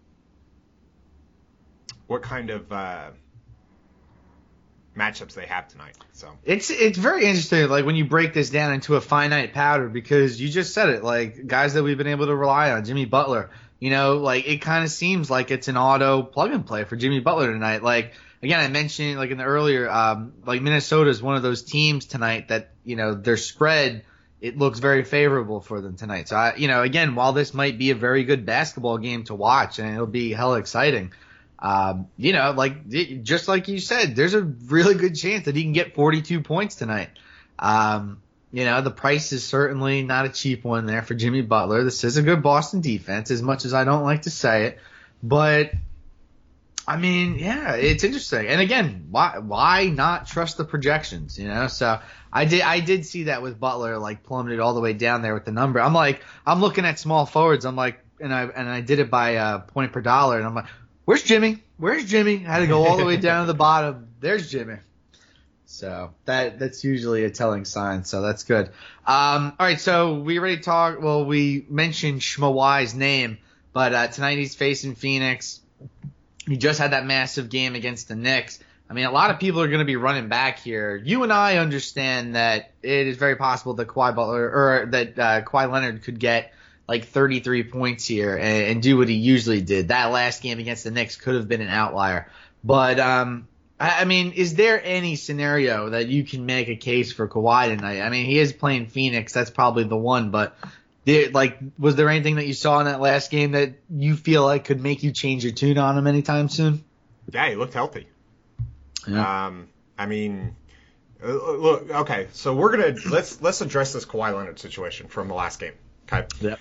C: what kind of uh, matchups they have tonight? So
B: It's it's very interesting, like when you break this down into a finite powder, because you just said it, like guys that we've been able to rely on, Jimmy Butler. You know, like it kind of seems like it's an auto plug and play for Jimmy Butler tonight. Like again, I mentioned like in the earlier, um, like Minnesota is one of those teams tonight that, you know, their spread, it looks very favorable for them tonight. So I, you know, again, while this might be a very good basketball game to watch and it'll be hella exciting, um, you know, like just like you said, there's a really good chance that he can get forty-two points tonight. Um, You know, the price is certainly not a cheap one there for Jimmy Butler. This is a good Boston defense, as much as I don't like to say it. But, I mean, yeah, it's interesting. And again, why why not trust the projections, you know? So I did I did see that with Butler, like, plummeted all the way down there with the number. I'm like, I'm looking at small forwards. I'm like, and I and I did it by uh, point per dollar. And I'm like, where's Jimmy? Where's Jimmy? I had to go all the way down to the bottom. There's Jimmy. So that that's usually a telling sign. So that's good. Um, all right. So we already talked. Well, we mentioned Shmawai's name, but uh, tonight he's facing Phoenix. He just had that massive game against the Knicks. I mean, a lot of people are going to be running back here. You and I understand that it is very possible that Kawhi Butler or that uh, Kawhi Leonard could get like thirty-three points here and, and do what he usually did. That last game against the Knicks could have been an outlier, but um. I mean, is there any scenario that you can make a case for Kawhi tonight? I mean, he is playing Phoenix. That's probably the one. But, did, like, was there anything that you saw in that last game that you feel like could make you change your tune on him anytime soon?
C: yeah, he looked healthy.
B: Yeah.
C: Um, I mean, uh, look, okay, so we're gonna let's let's address this Kawhi Leonard situation from the last game. Okay.
B: Yep.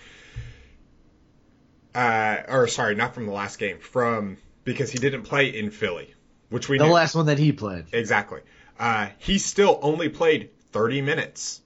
C: Uh, or sorry, not from the last game, from because he didn't play in Philly. Which we
B: The
C: knew.
B: last one that he played.
C: Exactly. Uh, he still only played thirty minutes.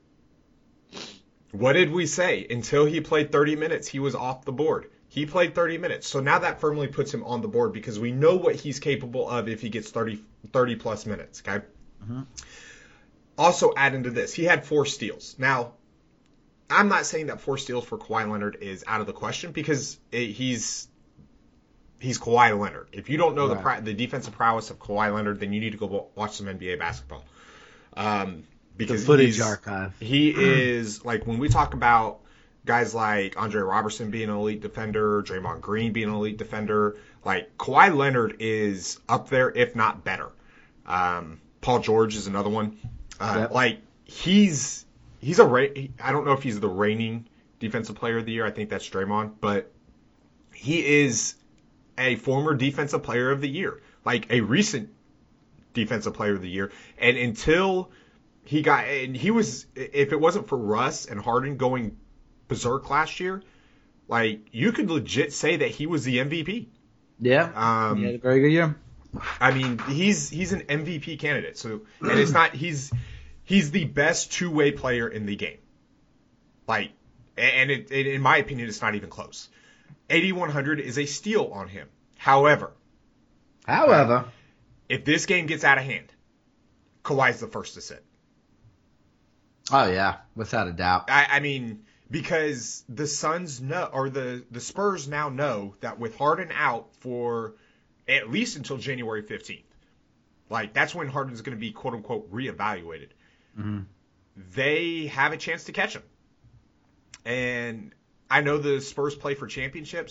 C: What did we say? Until he played thirty minutes, he was off the board. He played thirty minutes. So now that firmly puts him on the board because we know what he's capable of if he gets thirty, thirty plus minutes. Okay.
B: Mm-hmm.
C: Also add into this, he had four steals. Now, I'm not saying that four steals for Kawhi Leonard is out of the question because it, he's He's Kawhi Leonard. If you don't know
B: right.
C: the the defensive prowess of Kawhi Leonard, then you need to go watch some N B A basketball. Um, because
B: the footage
C: he's,
B: archive.
C: He is, like, when we talk about guys like Andre Robertson being an elite defender, Draymond Green being an elite defender, like, Kawhi Leonard is up there, if not better. Um, Paul George is another one. Uh,
B: yep.
C: Like, he's, he's a, I don't know if he's the reigning defensive player of the year. I think that's Draymond, but he is a former defensive player of the year, like a recent defensive player of the year. And until he got, and he was, if it wasn't for Russ and Harden going berserk last year, like you could legit say that he was the M V P.
B: Yeah.
C: Um,
B: he had a very good year.
C: I mean, he's, he's an M V P candidate. So, and it's not, he's, he's the best two-way player in the game. Like, and it, it, in my opinion, it's not even close. eighty-one hundred is a steal on him. However,
B: However,
C: if this game gets out of hand, Kawhi's the first to sit.
B: oh yeah, without a doubt.
C: I, I mean, because the Suns know, or the, the Spurs now know that with Harden out for at least until January fifteenth, like that's when Harden's going to be quote unquote reevaluated.
B: Mm-hmm.
C: They have a chance to catch him. And I know the Spurs play for championships,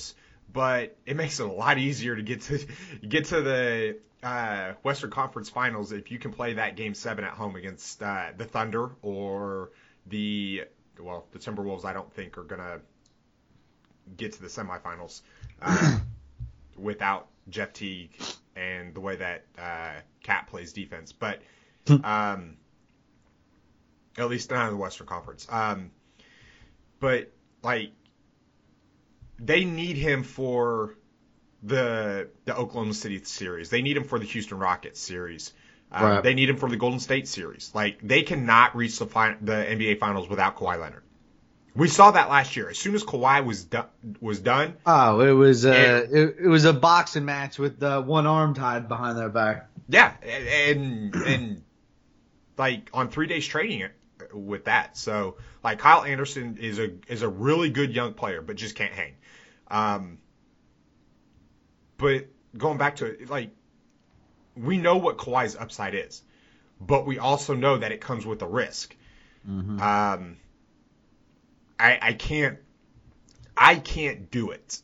C: but it makes it a lot easier to get to get to the uh, Western Conference Finals if you can play that Game Seven at home against uh, the Thunder or the well, the Timberwolves. I don't think are gonna get to the semifinals uh, without Jeff Teague and the way that uh, Cat plays defense, but um, at least not in the Western Conference. Um, but like. They need him for the the Oklahoma City series. They need him for the Houston Rockets series. Um, right. They need him for the Golden State series. Like, they cannot reach the fi- the N B A Finals without Kawhi Leonard. We saw that last year. As soon as Kawhi was do- was done.
B: Oh, it was uh, it, it was a boxing match with uh, one arm tied behind their back.
C: Yeah, and and like on three days trading it with that. So like Kyle Anderson is a is a really good young player, but just can't hang. Um, but going back to it, like, we know what Kawhi's upside is, but we also know that it comes with a risk. Mm-hmm. Um, I, I can't, I can't do it.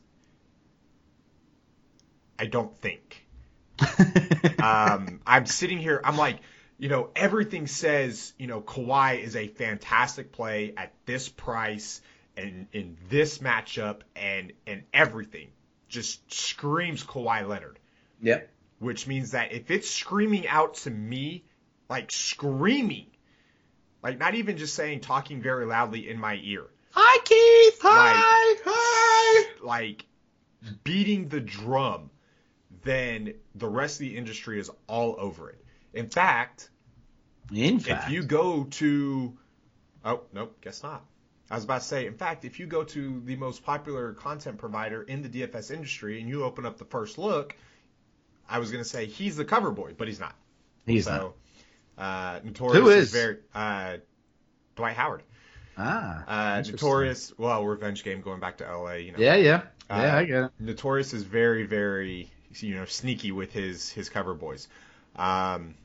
C: I don't think. um, I'm sitting here, I'm like, you know, everything says, you know, Kawhi is a fantastic play at this price. And in this matchup and and everything just screams Kawhi Leonard.
B: Yep.
C: Which means that if it's screaming out to me, like screaming, like not even just saying, talking very loudly in my ear.
B: Hi, Keith. Hi.
C: Like,
B: hi.
C: Like beating the drum, then the rest of the industry is all over it. In fact,
B: in fact,
C: if you go to, oh, nope, guess not. I was about to say, in fact, if you go to the most popular content provider in the D F S industry and you open up the first look, I was going to say he's the cover boy, but he's not.
B: He's
C: so,
B: not.
C: Uh, Notorious
B: Who is?
C: is very uh, Dwight Howard.
B: Ah.
C: Uh, Notorious, well, Revenge Game going back to L A. You know.
B: Yeah, yeah, yeah.
C: Uh,
B: I get it.
C: Notorious is very, very, you know, sneaky with his his cover boys. Um,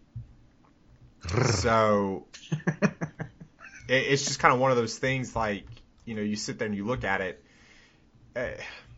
C: so. It's just kind of one of those things, like, you know, you sit there and you look at it. Uh,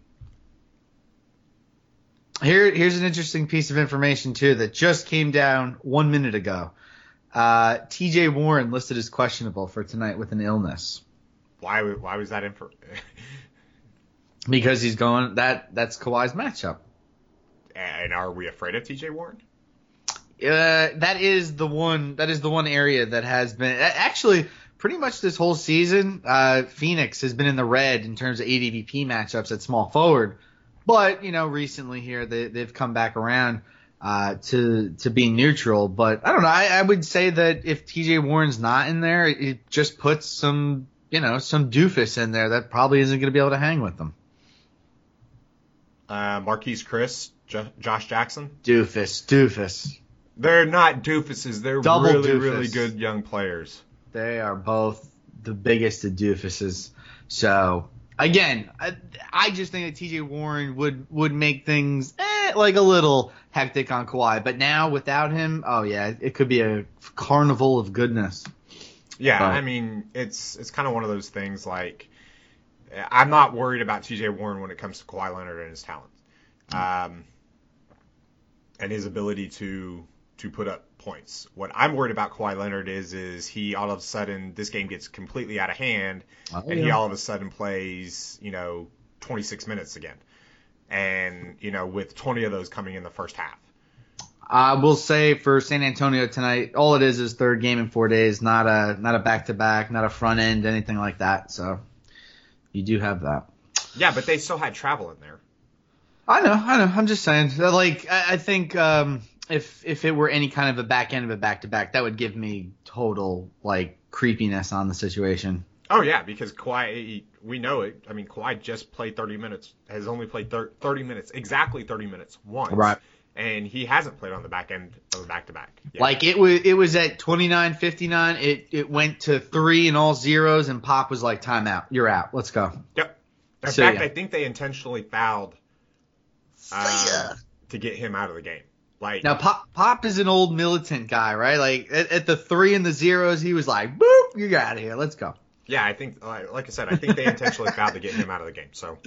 B: Here, here's an interesting piece of information, too, that just came down one minute ago. Uh, T J Warren listed as questionable for tonight with an illness.
C: Why Why was that in for?
B: Because he's going, that that's Kawhi's matchup.
C: And are we afraid of T J Warren?
B: Uh, that is the one, that is the one area that has been, actually, pretty much this whole season, uh, Phoenix has been in the red in terms of A D V P matchups at small forward. But, you know, recently here, they, they've come back around uh, to to being neutral. But I don't know. I, I would say that if T J Warren's not in there, it, it just puts some, you know, some doofus in there that probably isn't going to be able to hang with them.
C: Uh, Marquise Chris, J- Josh Jackson?
B: Doofus, doofus.
C: They're not doofuses. They're
B: Double
C: really,
B: doofus.
C: really good young players.
B: They are both the biggest of doofuses. So, again, I, I just think that T J Warren would, would make things eh, like a little hectic on Kawhi. But now, without him, oh, yeah, it could be a carnival of goodness.
C: Yeah,
B: but,
C: I mean, it's it's kind of one of those things, like, I'm not worried about T J Warren when it comes to Kawhi Leonard and his talent. Um, and his ability to to put up points. What I'm worried about Kawhi Leonard is is he all of a sudden, this game gets completely out of hand,
B: oh,
C: and
B: yeah.
C: he all of a sudden plays, you know, twenty-six minutes again. And, you know, with twenty of those coming in the first half.
B: I will say for San Antonio tonight, all it is is third game in four days, not a not a back-to-back, not a front end, anything like that. So you do have that.
C: Yeah, but they still had travel in there.
B: I know, I know. I'm just saying. Like, I, I think um, if if it were any kind of a back end of a back to back, that would give me total like creepiness on the situation.
C: Oh yeah, because Kawhi, we know it. I mean, Kawhi just played thirty minutes. Has only played thirty minutes, exactly thirty minutes once.
B: Right.
C: And he hasn't played on the back end of a back to back.
B: Like it was, it was at twenty-nine fifty-nine. It it went to three and all zeros, and Pop was like, "Timeout, you're out. Let's go."
C: Yep. In
B: So,
C: fact,
B: yeah.
C: I think they intentionally fouled uh, to get him out of the game. Like
B: Now, Pop Pop is an old militant guy, right? Like at, at the three and the zeros, he was like, "Boop, you're out of here. Let's go."
C: Yeah, I think, like I said, I think they intentionally fouled to get him out of the game. So,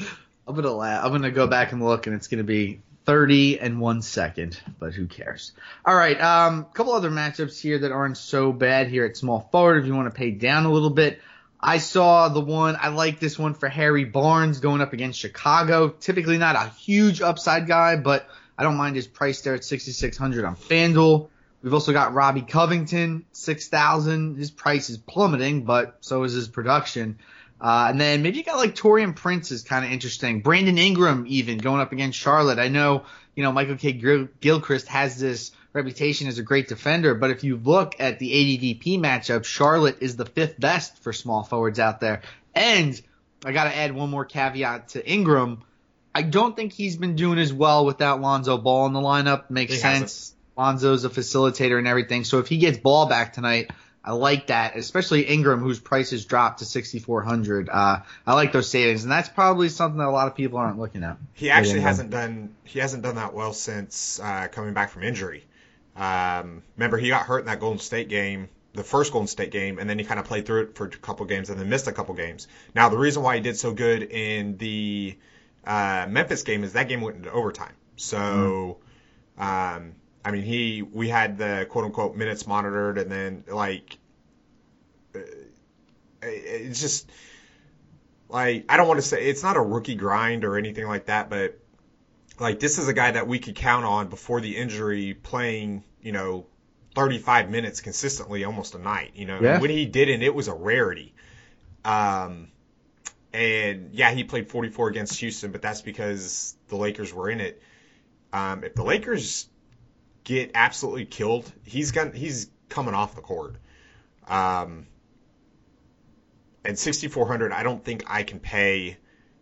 B: I'm gonna laugh. I'm gonna go back and look, and it's gonna be thirty and one second, but who cares? All right, um, a couple other matchups here that aren't so bad here at small forward. If you want to pay down a little bit, I saw the one. I like this one for Harry Barnes going up against Chicago. Typically not a huge upside guy, but I don't mind his price there at sixty-six hundred on FanDuel. We've also got Robbie Covington, six thousand. His price is plummeting, but so is his production. Uh, and then maybe you got like Torian Prince is kind of interesting. Brandon Ingram even going up against Charlotte. I know, you know, Michael K. Gil- Gilchrist has this reputation as a great defender, but if you look at the A D V P matchup, Charlotte is the fifth best for small forwards out there. And I got to add one more caveat to Ingram. I don't think he's been doing as well without Lonzo Ball in the lineup. Makes
C: He
B: sense.
C: hasn't.
B: Lonzo's a facilitator and everything. So if he gets Ball back tonight, I like that, especially Ingram, whose price has dropped to sixty-four hundred. Uh, I like those savings, and that's probably something that a lot of people aren't looking at.
C: He actually hasn't done he hasn't done that well since uh, coming back from injury. Um, remember, he got hurt in that Golden State game, the first Golden State game, and then he kind of played through it for a couple games and then missed a couple games. Now, the reason why he did so good in the uh, Memphis game is that game went into overtime. So, mm. um, I mean, he we had the quote-unquote minutes monitored, and then, like, it's just, like, I don't want to say, it's not a rookie grind or anything like that, but, like, this is a guy that we could count on before the injury playing, you know, thirty-five minutes consistently almost a night, you know.
B: Yeah.
C: When he didn't, it was a rarity. Um, and, yeah, he played forty-four against Houston, but that's because the Lakers were in it. Um, if the Lakers get absolutely killed, he's got, he's coming off the court. Um, and sixty-four hundred, I don't think I can pay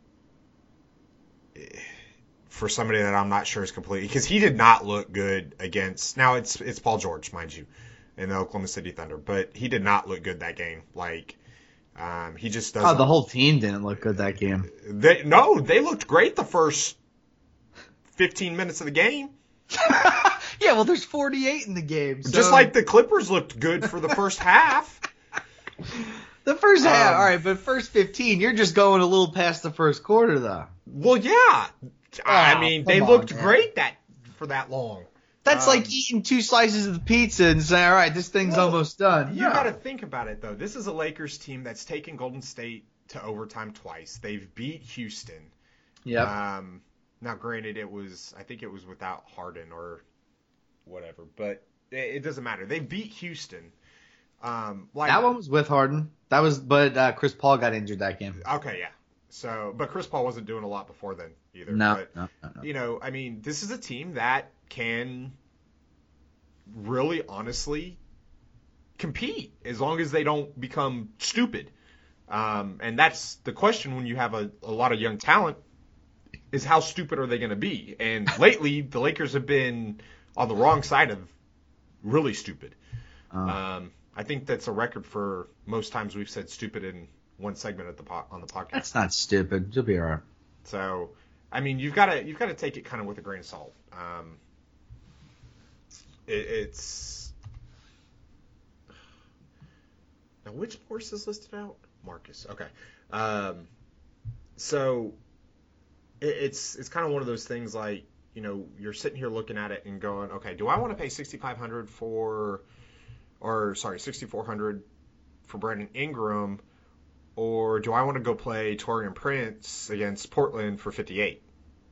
C: for somebody that I'm not sure is completely, because he did not look good against, now it's it's Paul George, mind you, in the Oklahoma City Thunder, but he did not look good that game. Like, um, he just doesn't.
B: Oh, the whole team didn't look good that game.
C: They, no, they looked great the first fifteen minutes of the game.
B: Yeah, well, there's forty-eight in the game. So.
C: Just like the Clippers looked good for the first half.
B: The first half,
C: Um,
B: all right, but first fifteen, you're just going a little past the first quarter, though.
C: Well, yeah. I
B: Oh,
C: mean,
B: come
C: they
B: on,
C: looked
B: man.
C: great that for that long.
B: That's
C: Um,
B: like eating two slices of the pizza and saying, all right, this thing's
C: Well,
B: almost done.
C: You
B: No.
C: got to think about it, though. This is a Lakers team that's taken Golden State to overtime twice. They've beat Houston.
B: Yep.
C: Um, now, granted, it was I think it was without Harden or whatever, but it, it doesn't matter. They beat Houston. Um, like
B: That one was with Harden. That was, but uh, Chris Paul got injured that game.
C: Okay, yeah. So, but Chris Paul wasn't doing a lot before then either.
B: No,
C: but,
B: no, no, no.
C: You know, I mean, this is a team that can really, honestly compete as long as they don't become stupid. Um, and that's the question when you have a, a lot of young talent is how stupid are they going to be? And lately, the Lakers have been on the wrong side of really stupid.
B: Uh,
C: Um, I think that's a record for most times we've said stupid in one segment at the po- on the podcast.
B: that's not stupid. You'll be all right.
C: So, I mean, you've got to you've got to take it kind of with a grain of salt. Um, it, it's now which horse is listed out? Marcus. Okay. Um, so it, it's it's kind of one of those things like, you know, you're sitting here looking at it and going, okay, do I want to pay sixty-five hundred for, or sorry, sixty-four hundred for Brandon Ingram? Or do I want to go play Torian Prince against Portland for fifty-eight?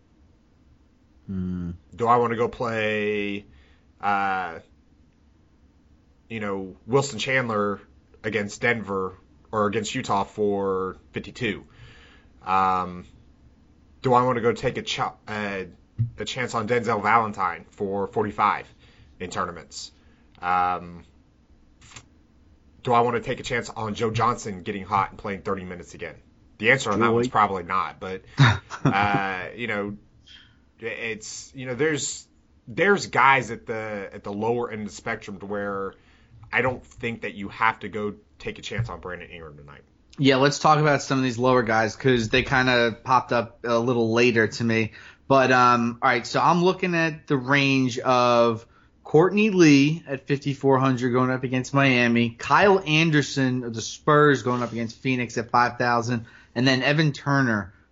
B: Hmm.
C: Do I want to go play, uh, you know, Wilson Chandler against Denver or against Utah for fifty-two? Um, do I want to go take a, ch- uh, a chance on Denzel Valentine for forty-five in tournaments? Um, Do I want to take a chance on Joe Johnson getting hot and playing thirty minutes again? The answer on that
B: Joy.
C: one's probably not. But, uh, you know, it's, you know, there's there's guys at the at the lower end of the spectrum to where I don't think that you have to go take a chance on Brandon Ingram tonight.
B: Yeah, let's talk about some of these lower guys because they kind of popped up a little later to me. But, um, all right, so I'm looking at the range of Courtney Lee at fifty-four hundred going up against Miami. Kyle Anderson of the Spurs going up against Phoenix at five thousand. And then Evan Turner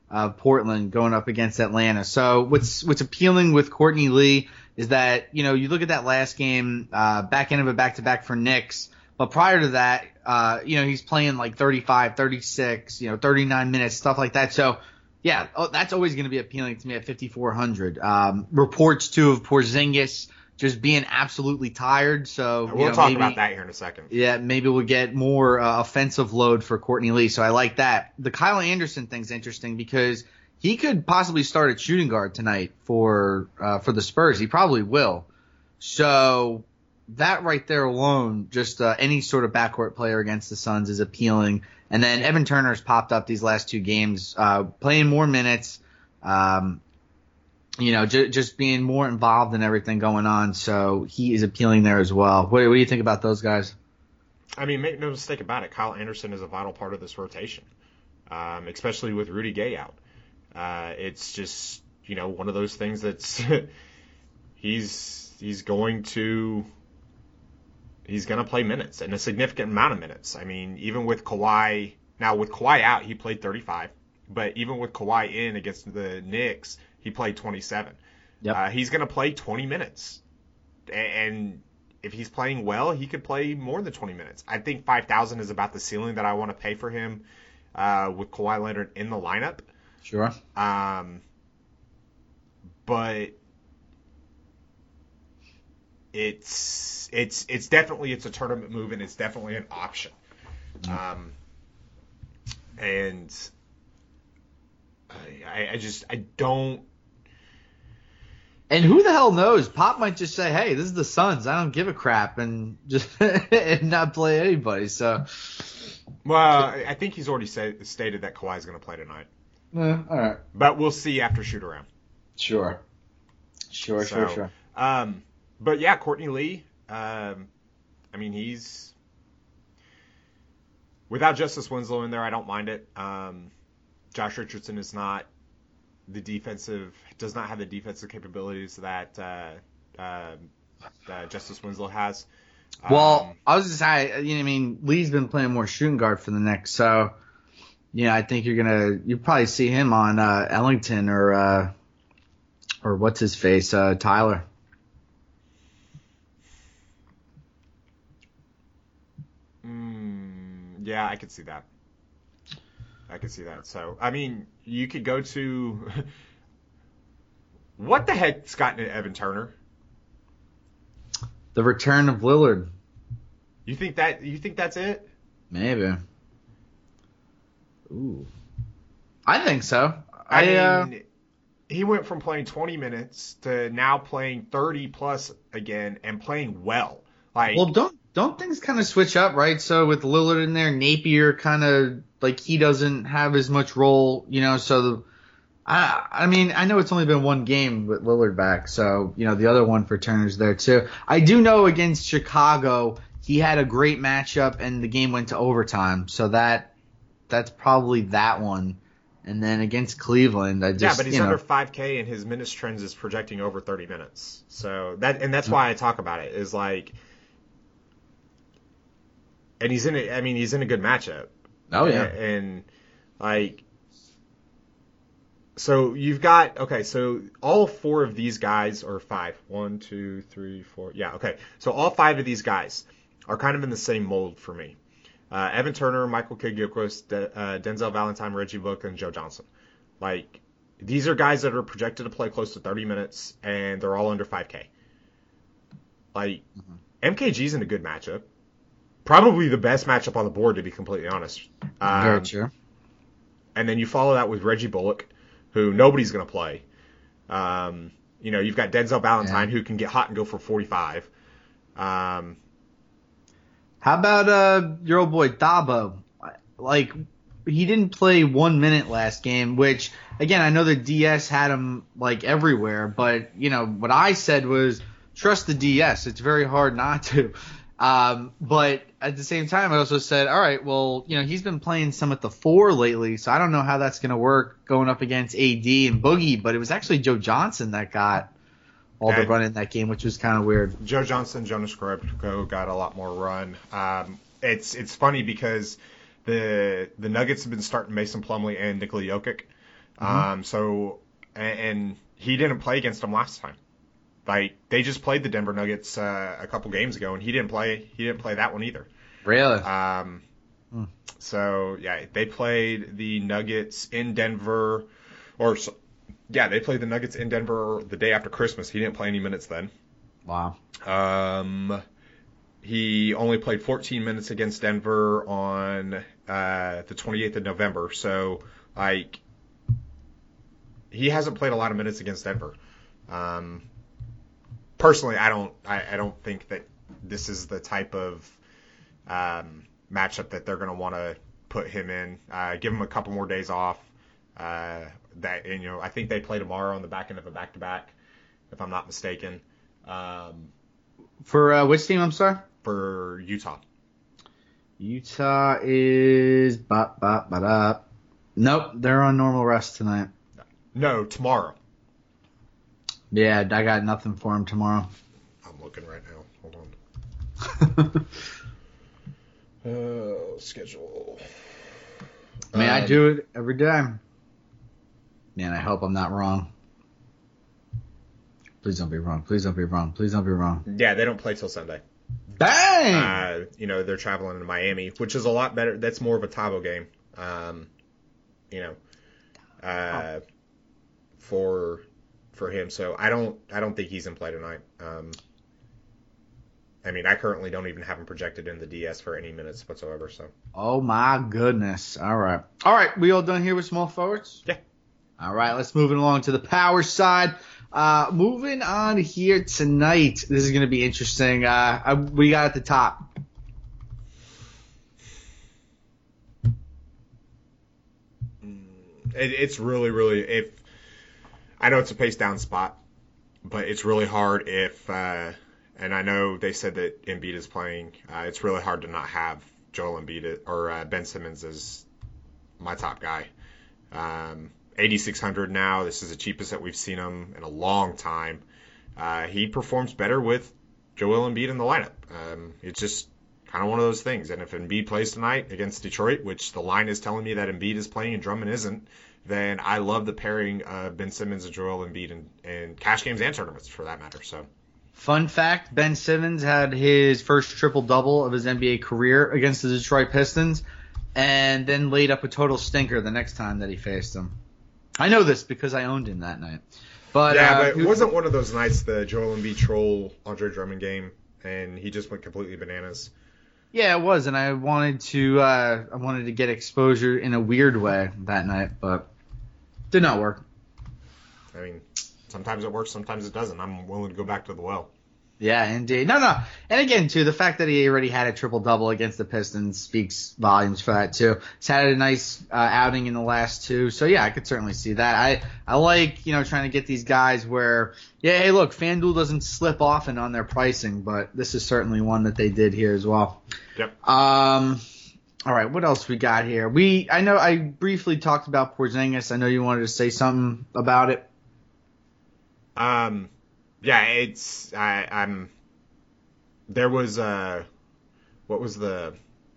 B: uh, Portland going up against Atlanta. So what's what's appealing with Courtney Lee is that, you know, you look at that last game, uh, back end of a back-to-back for Knicks, but prior to that, uh, you know, he's playing like thirty-five, thirty-six, you know, thirty-nine minutes, stuff like that. So, yeah, oh, that's always going to be appealing to me at fifty-four hundred. Um, reports, too, of Porzingis just being absolutely tired. So
C: We'll
B: you know,
C: talk
B: maybe,
C: about that here in a second.
B: Yeah, maybe we'll get more uh, offensive load for Courtney Lee. So I like that. The Kyle Anderson thing's interesting because he could possibly start at shooting guard tonight for uh, for the Spurs. He probably will. So that right there alone, just uh, any sort of backcourt player against the Suns is appealing. And then Evan Turner's popped up these last two games, uh, playing more minutes, um, you know, j- just being more involved in everything going on. So he is appealing there as well. What, what do you think about those guys?
C: I mean, make no mistake about it. Kyle Anderson is a vital part of this rotation, um, especially with Rudy Gay out. Uh, it's just, you know, one of those things that's he's he's going to he's going to play minutes and a significant amount of minutes. I mean, even with Kawhi now with Kawhi out, he played thirty-five, but even with Kawhi in against the Knicks, he played twenty-seven.
B: Yep.
C: Uh, he's going to play twenty minutes, and if he's playing well, he could play more than twenty minutes. I think five thousand is about the ceiling that I want to pay for him uh, with Kawhi Leonard in the lineup.
B: Sure.
C: Um, but it's it's it's definitely it's a tournament move and it's definitely an option. Um, and I, I just I don't.
B: And who the hell knows? Pop might just say, "Hey, this is the Suns. I don't give a crap," and just and not play anybody. So,
C: well, I think he's already said, stated that Kawhi is going to play tonight.
B: Yeah, all right.
C: But we'll see after shoot around.
B: Sure. Sure,
C: so,
B: sure, sure.
C: Um, but yeah, Courtney Lee. Um, I mean, he's without Justice Winslow in there. I don't mind it. Um, Josh Richardson is not the defensive does not have the defensive capabilities that uh, uh, uh, Justice Winslow has.
B: Well,
C: um,
B: I was just say, you know, I mean, Lee's been playing more shooting guard for the Knicks, so yeah, I think you're gonna you probably see him on uh, Ellington or uh, or what's his face, uh, Tyler.
C: mm, yeah, I could see that. I could see that. So, I mean, you could go to what the heck's gotten to Evan Turner?
B: The return of Lillard.
C: You think that you think that's it?
B: Maybe. Ooh. I think so.
C: I,
B: I
C: mean,
B: uh,
C: he went from playing twenty minutes to now playing thirty plus again and playing well. Like,
B: well, don't don't things kind of switch up, right? So with Lillard in there, Napier kind of like he doesn't have as much role, you know. So the, I I mean I know it's only been one game with Lillard back, so you know the other one for Turner's there too. I do know against Chicago he had a great matchup and the game went to overtime, so that that's probably that one. And then against Cleveland, I just
C: yeah, but he's
B: you know,
C: under five K and his minutes trends is projecting over thirty minutes. So that and that's why I talk about it is like, and he's in a, I mean he's in a good matchup.
B: Oh yeah,
C: and, and like, so you've got okay, so all four of these guys or five, one, two, three, four, yeah, okay, so all five of these guys are kind of in the same mold for me. Uh, Evan Turner, Michael Kidd-Gilchrist, De- uh, Denzel Valentine, Reggie Bullock, and Joe Johnson. Like, these are guys that are projected to play close to thirty minutes, and they're all under five K. Like, mm-hmm. M K G's in a good matchup. Probably the best matchup on the board, to be completely honest. Um,
B: very true.
C: And then you follow that with Reggie Bullock, who nobody's going to play. Um, you know, you've got Denzel Valentine, yeah. who can get hot and go for forty-five. Um
B: How about uh, your old boy Dabo? Like, he didn't play one minute last game, which, again, I know the D S had him, like, everywhere. But, you know, what I said was, trust the D S. It's very hard not to. Um, but at the same time, I also said, all right, well, you know, he's been playing some at the four lately, so I don't know how that's going to work going up against A D and Boogie. But it was actually Joe Johnson that got all the run in that game, which was kind of weird.
C: Joe Johnson, Jonas Jerebko got a lot more run. Um, it's it's funny because the the Nuggets have been starting Mason Plumlee and Nikola Jokic. Mm-hmm. Um, so and, and he didn't play against them last time. Like they just played the Denver Nuggets uh, a couple games ago, and he didn't play. He didn't play that one either.
B: Really?
C: Um,
B: hmm.
C: So yeah, they played the Nuggets in Denver, or so, yeah, they played the Nuggets in Denver the day after Christmas. He didn't play any minutes then.
B: Wow.
C: Um, he only played fourteen minutes against Denver on uh, the twenty-eighth of November. So like, he hasn't played a lot of minutes against Denver. Um, personally, I don't. I, I don't think that this is the type of um, matchup that they're going to want to put him in. Uh, give him a couple more days off. Uh, that and, you know, I think they play tomorrow on the back end of a back-to-back, if I'm not mistaken. Um,
B: For uh, which team? I'm sorry.
C: for Utah.
B: Utah is ba ba ba da. Nope, they're on normal rest tonight.
C: No, tomorrow.
B: Yeah, I got nothing for him tomorrow.
C: I'm looking right now. Hold on. Uh, schedule.
B: May I
C: Um,
B: do it every day? Man, I hope I'm not wrong. Please don't be wrong. Please don't be wrong. Please don't be wrong.
C: Yeah, they don't play till Sunday.
B: Bang!
C: Uh, you know, they're traveling to Miami, which is a lot better. That's more of a Tabo game. Um, you know, uh, for for him. So I don't I don't think he's in play tonight. Um, I mean, I currently don't even have him projected in the D S for any minutes whatsoever. So
B: Oh my goodness. All right. All right, we all done here with small forwards?
C: Yeah.
B: All right, let's move it along to the power side. Uh, moving on here tonight. This is going to be interesting. Uh, I, we got at the top.
C: it, it's really really if I know it's a pace down spot, but it's really hard if. Uh, And I know they said that Embiid is playing. Uh, it's really hard to not have Joel Embiid or uh, Ben Simmons as my top guy. Um, eighty-six hundred now. This is the cheapest that we've seen him in a long time. Uh, he performs better with Joel Embiid in the lineup. Um, it's just kind of one of those things. And if Embiid plays tonight against Detroit, which the line is telling me that Embiid is playing and Drummond isn't, then I love the pairing of Ben Simmons and Joel Embiid in, in cash games and tournaments for that matter. So.
B: Fun fact, Ben Simmons had his first triple-double of his N B A career against the Detroit Pistons and then laid up a total stinker the next time that he faced them. I know this because I owned him that night. But,
C: yeah,
B: uh,
C: but it wasn't one of those nights the Joel Embiid troll Andre Drummond game, and he just went completely bananas.
B: Yeah, it was, and I wanted to uh, I wanted to get exposure in a weird way that night, but did not work.
C: I mean, sometimes it works, sometimes it doesn't. I'm willing to go back to the well.
B: Yeah, indeed. No, no. And again, too, the fact that he already had a triple-double against the Pistons speaks volumes for that, too. He's had a nice uh, outing in the last two. So, yeah, I could certainly see that. I, I like, you know, trying to get these guys where, yeah, hey, look, FanDuel doesn't slip often on their pricing, but this is certainly one that they did here as well.
C: Yep.
B: Um, all right, what else we got here? We, I know I briefly talked about Porzingis. I know you wanted to say something about it.
C: Um, yeah, it's I, I'm. There was uh, what was the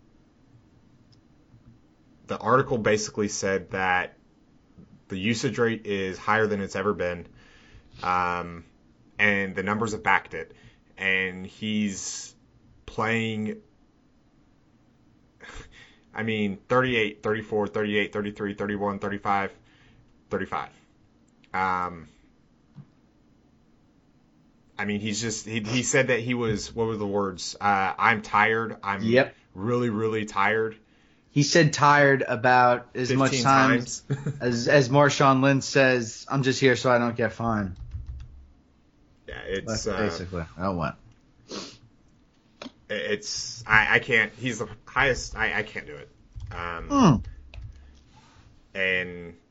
C: the article basically said that the usage rate is higher than it's ever been, um, and the numbers have backed it, and he's playing. I mean, thirty-eight, thirty-four, thirty-eight, thirty-three, thirty-one, thirty-five, thirty-five. Um. I mean, he's just, he, he said that he was, what were the words? Uh, I'm tired. I'm
B: Yep.
C: really, really tired.
B: He said tired about as much time
C: times.
B: as, as Marshawn Lynch says, I'm just here so I don't get fined.
C: Yeah, it's,
B: That's
C: uh,
B: basically, oh, what?
C: it's, I, I can't, he's the highest, I, I can't do it. Um,
B: Mm.
C: And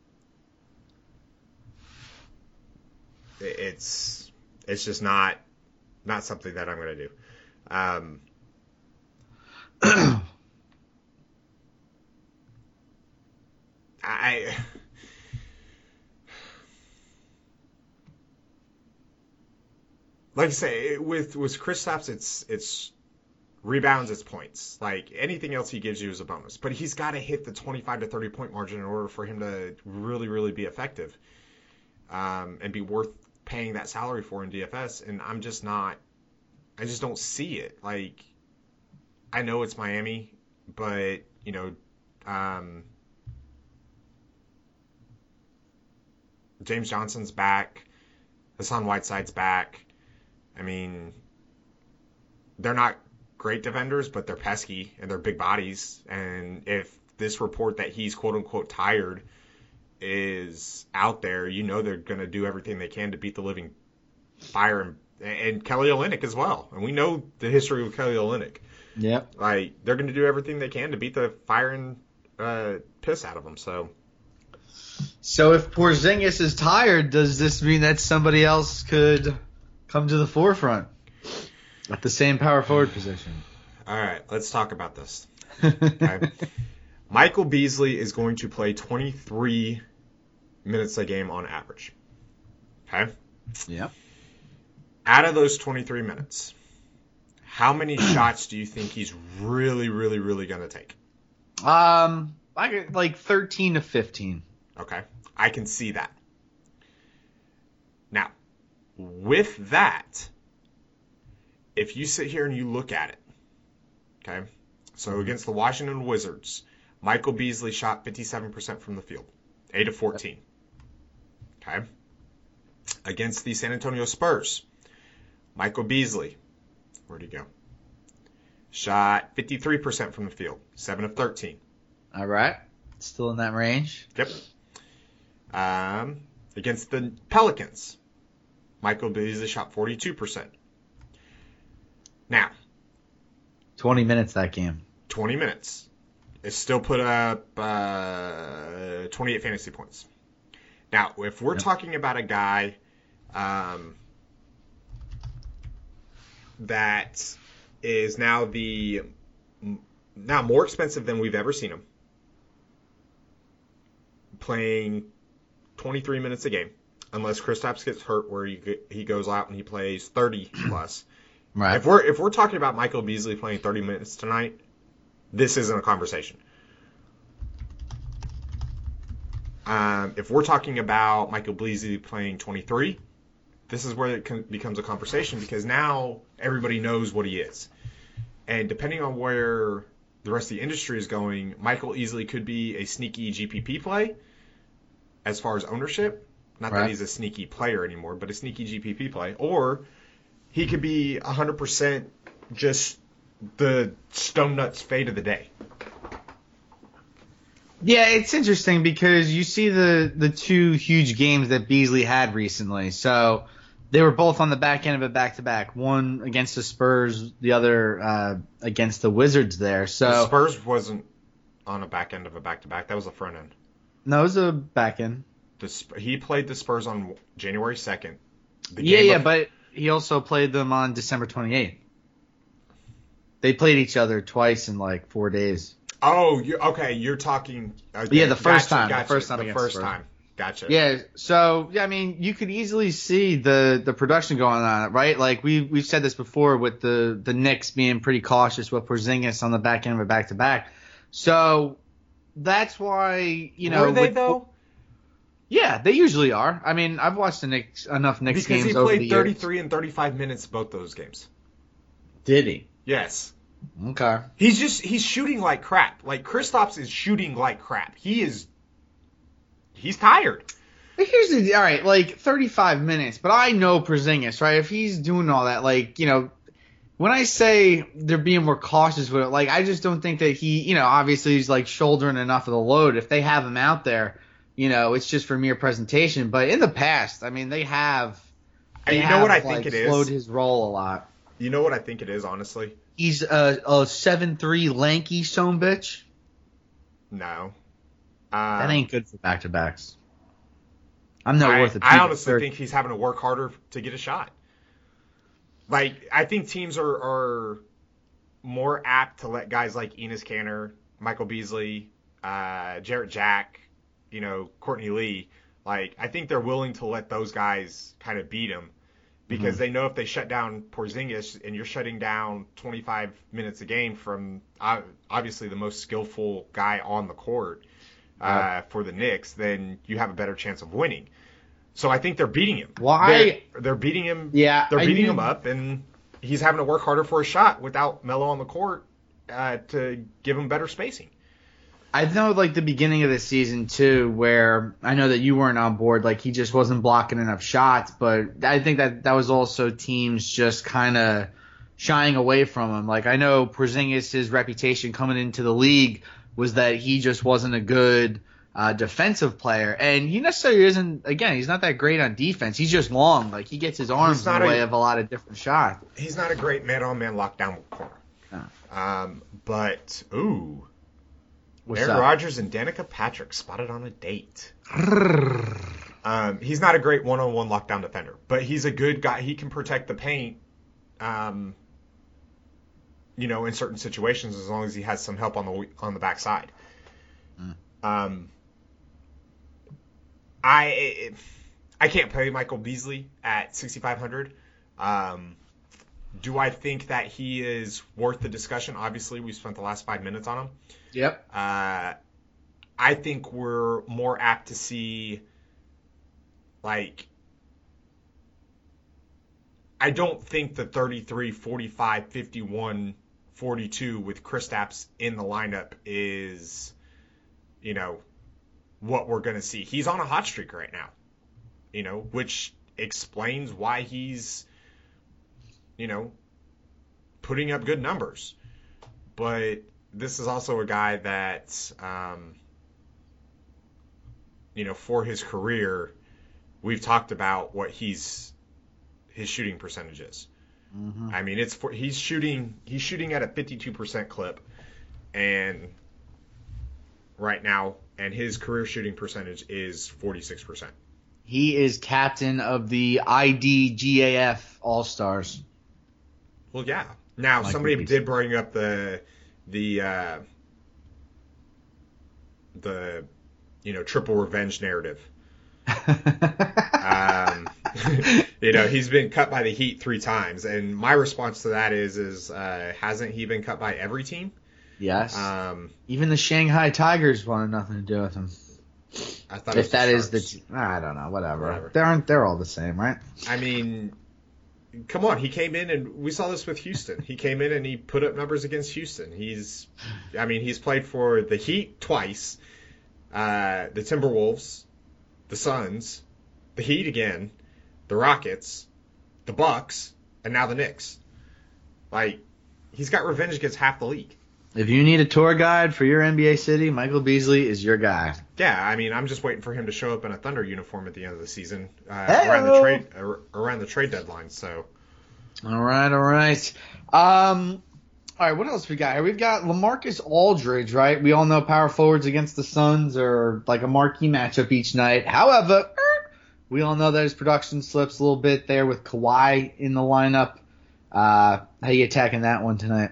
C: it's, it's just not, not something that I'm going to do. Um, I, like I say, with with Kristaps, it's it's Rebounds is points. Like, anything else he gives you is a bonus. But he's got to hit the twenty-five to thirty point margin in order for him to really, really be effective um, and be worth paying that salary for in D F S. And I'm just not, I just don't see it. Like, I know it's Miami, but, you know, um, James Johnson's back. Hassan Whiteside's back. I mean, they're not great defenders, but they're pesky and they're big bodies. And if this report that he's quote unquote tired is out there, you know they're going to do everything they can to beat the living fire and, and Kelly Olynyk as well. And we know the history with Kelly Olynyk.
B: Yep.
C: Like, they're going to do everything they can to beat the fire and uh, piss out of them. So.
B: So if Porzingis is tired, does this mean that somebody else could come to the forefront at the same power forward position?
C: All right, let's talk about this. Okay. Michael Beasley is going to play twenty-three minutes a game on average. Okay?
B: Yeah.
C: Out of those twenty-three minutes, how many shots do you think he's really, really, really going to take?
B: Um, I get like thirteen to fifteen.
C: Okay, I can see that. Now, with that, if you sit here and you look at it, okay, so against the Washington Wizards, Michael Beasley shot fifty-seven percent from the field, eight of fourteen. Okay. Against the San Antonio Spurs, Michael Beasley, where'd he go? Shot fifty-three percent from the field, seven of thirteen.
B: All right. Still in that range.
C: Yep. Um, against the Pelicans, Michael Beasley shot forty-two percent. Now,
B: twenty minutes that game.
C: twenty minutes. It still put up uh, twenty-eight fantasy points. Now, if we're yep. talking about a guy um, that is now the now more expensive than we've ever seen him, playing twenty-three minutes a game, unless Kristaps gets hurt, where he he goes out and he plays thirty plus.
B: Right.
C: If we're if we're talking about Michael Beasley playing thirty minutes tonight, this isn't a conversation. Um, if we're talking about Michael Beasley playing twenty-three, this is where it can, becomes a conversation, because now everybody knows what he is, and depending on where the rest of the industry is going, Michael easily could be a sneaky G P P play as far as ownership. Not
B: right.
C: that he's a sneaky player anymore, but a sneaky G P P play. Or he could be one hundred percent just the stone nuts fade of the day.
B: Yeah, it's interesting because you see the, the two huge games that Beasley had recently. So they were both on the back end of it back-to-back. One against the Spurs, the other uh, against the Wizards there. So
C: the Spurs wasn't on a back end of a back-to-back. That was a front end.
B: No, it was a back end.
C: The, he played the Spurs on January second. The
B: yeah, yeah,
C: of,
B: but he also played them on December twenty-eighth. They played each other twice in like four days.
C: Oh, you okay, you're talking... Okay,
B: yeah, the first
C: gotcha,
B: time.
C: Gotcha,
B: the first time
C: the
B: against
C: first
B: Spurs.
C: time. Gotcha.
B: Yeah, so, I mean, you could easily see the, the production going on, right? Like, we, we've said this before with the, the Knicks being pretty cautious with Porzingis on the back end of a back-to-back. So, that's why, you know...
C: Were they,
B: with,
C: though?
B: Yeah, they usually are. I mean, I've watched the Knicks, enough Knicks
C: because
B: games over the years.
C: Because he played thirty-three and thirty-five minutes both those games.
B: Did he?
C: Yes.
B: Okay.
C: He's just, he's shooting like crap. Like, Kristaps is shooting like crap. He is, he's tired.
B: But here's the, all right, like, thirty-five minutes, but I know Porzingis, right? If he's doing all that, like, you know, when I say they're being more cautious with it, like, I just don't think that he, you know, obviously he's, like, shouldering enough of the load. If they have him out there, you know, it's just for mere presentation. But in the past, I mean, they have, they
C: you know
B: have,
C: what I
B: like,
C: think it is?
B: slowed his roll a lot.
C: You know what I think it is, honestly?
B: He's a, a seven three lanky son bitch.
C: No. Um,
B: that ain't good for back-to-backs. I'm not
C: I,
B: worth it.
C: I honestly think he's having to work harder to get a shot. Like, I think teams are, are more apt to let guys like Enes Kanter, Michael Beasley, uh, Jarrett Jack, you know, Courtney Lee. Like, I think they're willing to let those guys kind of beat him because
B: Mhm.
C: they know if they shut down Porzingis and you're shutting down twenty-five minutes a game from uh, obviously the most skillful guy on the court uh,
B: Yeah.
C: for the Knicks, then you have a better chance of winning. So I think they're beating him.
B: Why?
C: They're, they're beating him.
B: Yeah,
C: They're
B: I
C: beating
B: knew-
C: him up, and he's having to work harder for a shot without Melo on the court uh, to give him better spacing.
B: I know, like, the beginning of the season, too, where I know that you weren't on board, like, he just wasn't blocking enough shots, but I think that that was also teams just kind of shying away from him. Like, I know Porzingis' reputation coming into the league was that he just wasn't a good uh, defensive player, and he necessarily isn't, again, he's not that great on defense. He's just long. Like, he gets his arms
C: He's
B: in
C: not
B: the
C: a-
B: way of a lot of different shots.
C: He's not a great man-on-man lockdown corner.
B: No.
C: Um, but, ooh,
B: What's
C: Aaron
B: up?
C: Rodgers and Danica Patrick spotted on a date. Um, he's not a great one-on-one lockdown defender, but he's a good guy. He can protect the paint, um, you know, in certain situations as long as he has some help on the on the backside.
B: Mm.
C: Um, I I can't play Michael Beasley at sixty-five hundred. Um, do I think that he is worth the discussion? Obviously, we spent the last five minutes on him.
B: Yep.
C: Uh, I think we're more apt to see, like, I don't think the thirty-three, forty-five, fifty-one, forty-two with Kristaps in the lineup is, you know, what we're going to see. He's on a hot streak right now, you know, which explains why he's, you know, putting up good numbers. But this is also a guy that, um, you know, for his career, we've talked about what he's his shooting percentage is.
B: Mm-hmm.
C: I mean, it's for, he's shooting he's shooting at a fifty-two percent clip, and right now, and his career shooting percentage is forty-six percent.
B: He is captain of the I D G A F All-Stars.
C: Well, yeah. Now,
B: Michael
C: somebody
B: Beasley.
C: did bring up the the uh, the you know triple revenge narrative. Um, you know, he's been cut by the Heat three times, and my response to that is, is uh, hasn't he been cut by every team?
B: Yes.
C: Um,
B: Even the Shanghai Tigers wanted nothing to do with him.
C: I thought it was
B: If that
C: the
B: is the,
C: Sharks.
B: t- I don't know, whatever.
C: Whatever.
B: They aren't. They're all the same, right?
C: I mean, come on, he came in and we saw this with Houston. He came in and he put up numbers against Houston. He's, I mean, he's played for the Heat twice, uh, the Timberwolves, the Suns, the Heat again, the Rockets, the Bucks, and now the Knicks. Like, he's got revenge against half the league.
B: If you need a tour guide for your N B A city, Michael Beasley is your guy.
C: Yeah, I mean, I'm just waiting for him to show up in a Thunder uniform at the end of the season, uh,
B: Hey-o.
C: around the trade ar- around the trade deadline. So,
B: All right, all right. Um, all right, what else we got here? We've got LaMarcus Aldridge, right? We all know power forwards against the Suns are like a marquee matchup each night. However, we all know that his production slips a little bit there with Kawhi in the lineup. Uh, how you attacking that one tonight?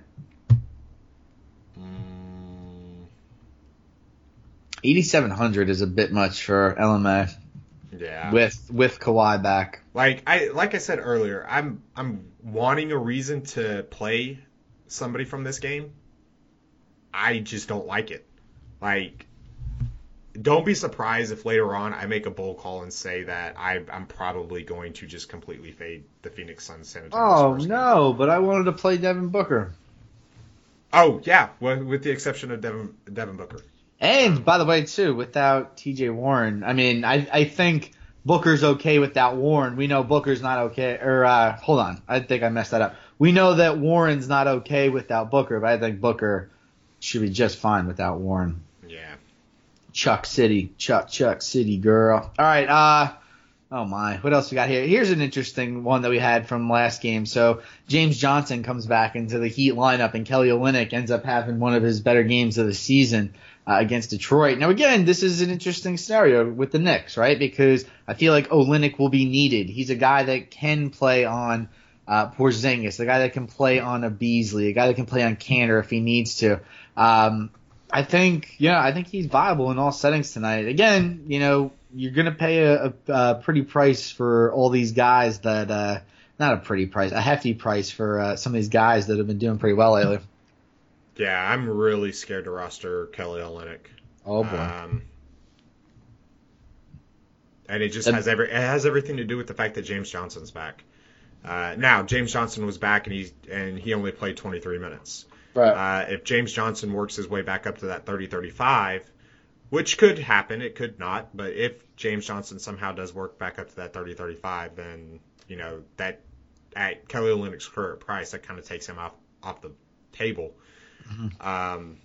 C: mm,
B: eighty-seven hundred is a bit much for L M A
C: yeah.
B: with with Kawhi back.
C: Like I like I said earlier, I'm I'm wanting a reason to play somebody from this game. I just don't like it. Like, don't be surprised if later on I make a bold call and say that I, I'm probably going to just completely fade the Phoenix Suns San Antonio
B: Oh
C: Spurs game.
B: no, but I wanted to play Devin Booker.
C: Oh yeah, with, with the exception of Devin Devin Booker.
B: And by the way, too, without T J Warren, I mean, I I think Booker's okay without Warren. We know Booker's not okay. Or uh, hold on, I think I messed that up. We know that Warren's not okay without Booker, but I think Booker should be just fine without Warren.
C: Yeah.
B: Chuck City, Chuck Chuck City, girl. All right, uh, oh my, what else we got here? Here's an interesting one that we had from last game. So James Johnson comes back into the Heat lineup, and Kelly Olynyk ends up having one of his better games of the season uh, against Detroit. Now again, this is an interesting scenario with the Knicks, right? Because I feel like Olynyk will be needed. He's a guy that can play on uh, Porzingis, a guy that can play on a Beasley, a guy that can play on Kanter if he needs to. Um, I think, yeah, I think he's viable in all settings tonight. Again, you know, you're going to pay a, a, a pretty price for all these guys that uh, not a pretty price, a hefty price for uh, some of these guys that have been doing pretty well lately.
C: Yeah, I'm really scared to roster Kelly Olynyk.
B: Oh boy.
C: Um, and it just has every it has everything to do with the fact that James Johnson's back. Uh, now James Johnson was back and he and he only played twenty-three minutes.
B: Right.
C: Uh, if James Johnson works his way back up to that thirty thirty-five, which could happen, it could not, but if James Johnson somehow does work back up to that thirty thirty-five, then you know that at Kelly Olynyk's current price, that kind of takes him off off the table. Mm-hmm. Um,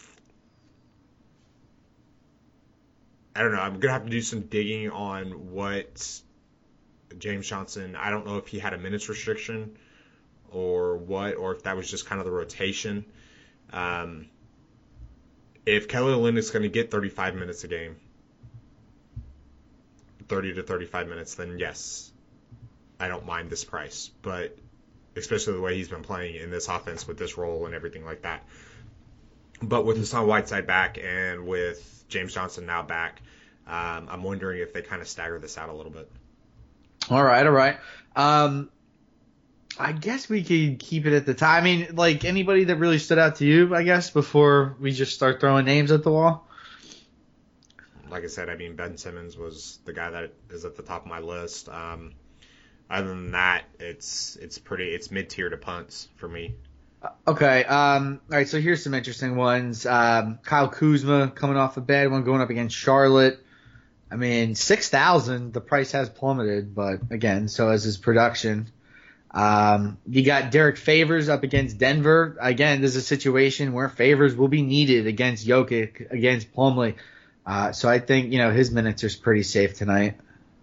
C: I don't know. I'm gonna have to do some digging on what James Johnson. I don't know if he had a minutes restriction or what, or if that was just kind of the rotation. Um, if Kelly Olynyk's going to get thirty-five minutes a game, thirty to thirty-five minutes, then yes, I don't mind this price. But especially the way he's been playing in this offense with this role and everything like that. But with Hassan Whiteside back and with James Johnson now back, um, I'm wondering if they kind of stagger this out a little bit.
B: All right, all right. Um, I guess we could keep it at the time. I mean, like, anybody that really stood out to you, I guess, before we just start throwing names at the wall?
C: Like I said, I mean, Ben Simmons was the guy that is at the top of my list. Um, other than that, it's it's pretty it's mid-tier to punts for me.
B: Okay. Um, all right, so here's some interesting ones. Um, Kyle Kuzma coming off a bad one, going up against Charlotte. I mean, six thousand, the price has plummeted, but again, so has his production. Um, you got Derek Favors up against Denver. Again, this is a situation where Favors will be needed against Jokic, against Plumlee. Uh, so I think, you know, his minutes are pretty safe tonight.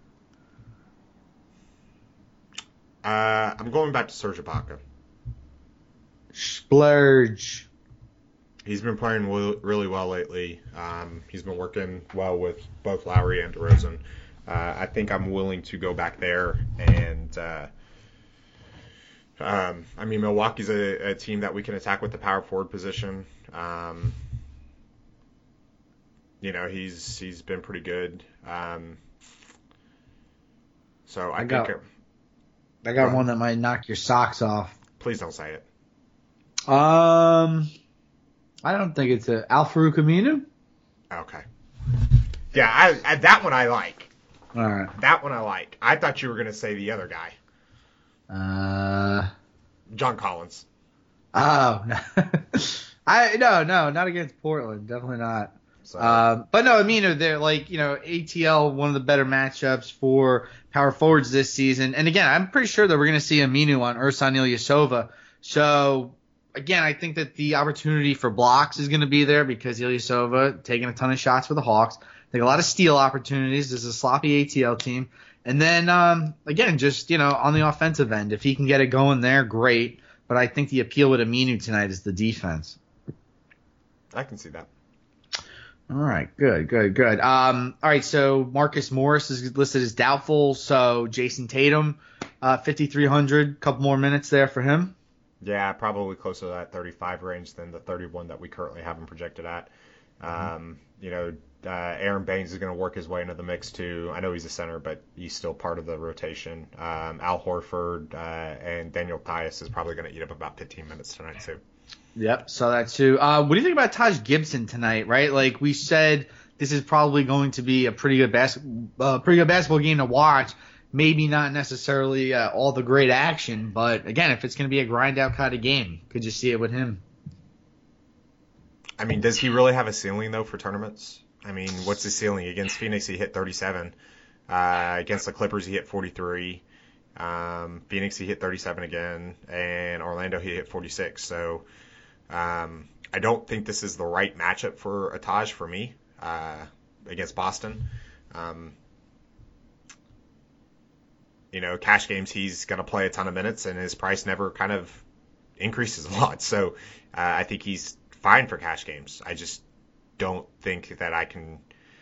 C: Uh, I'm going back to Serge Ibaka.
B: Splurge.
C: He's been playing w- really well lately. Um, he's been working well with both Lowry and DeRozan. Uh, I think I'm willing to go back there. And, uh, um, I mean, Milwaukee's a, a team that we can attack with the power forward position. Um, you know, he's he's been pretty good. Um, so I,
B: I
C: think...
B: got,
C: it,
B: I got one that might knock your socks off.
C: Please don't say it.
B: Um... I don't think it's a Al-Farouq Aminu.
C: Okay. Yeah, I, I, that one I like.
B: All right.
C: That one I like. I thought you were going to say the other guy.
B: Uh.
C: John Collins.
B: Oh no. I no no not against Portland. Definitely not.
C: So.
B: Um, but no, Aminu, they're like, you know, A T L, one of the better matchups for power forwards this season. And again, I'm pretty sure that we're going to see Aminu on Ersan Ilyasova. So. Again, I think that the opportunity for blocks is going to be there because Ilyasova taking a ton of shots for the Hawks. Take a lot of steal opportunities. This is a sloppy A T L team. And then, um, again, just, you know, on the offensive end, if he can get it going there, great. But I think the appeal with Aminu tonight is the defense.
C: I can see that.
B: All right, good, good, good. Um, all right, so Marcus Morris is listed as doubtful. So Jason Tatum, uh, fifty-three hundred, couple more minutes there for him.
C: Yeah, probably closer to that thirty-five range than the thirty-one that we currently have him projected at. Um, you know, uh, Aaron Baines is going to work his way into the mix too. I know he's a center, but he's still part of the rotation. Um, Al Horford uh, and Daniel Theis is probably going to eat up about fifteen minutes tonight too.
B: Yep, saw that too. Uh, what do you think about Taj Gibson tonight? Right, like we said, this is probably going to be a pretty good bas- uh, pretty good basketball game to watch. Maybe not necessarily uh, all the great action, but again, if it's going to be a grind-out kind of game, could you see it with him?
C: I mean, does he really have a ceiling, though, for tournaments? I mean, what's his ceiling? Against Phoenix, he hit thirty-seven. Uh, against the Clippers, he hit forty-three. Um, Phoenix, he hit thirty-seven again. And Orlando, he hit forty-six. So um, I don't think this is the right matchup for Taj for me uh, against Boston. Um You know, cash games, he's going to play a ton of minutes, and his price never kind of increases a lot. So uh, I think he's fine for cash games. I just don't think that I can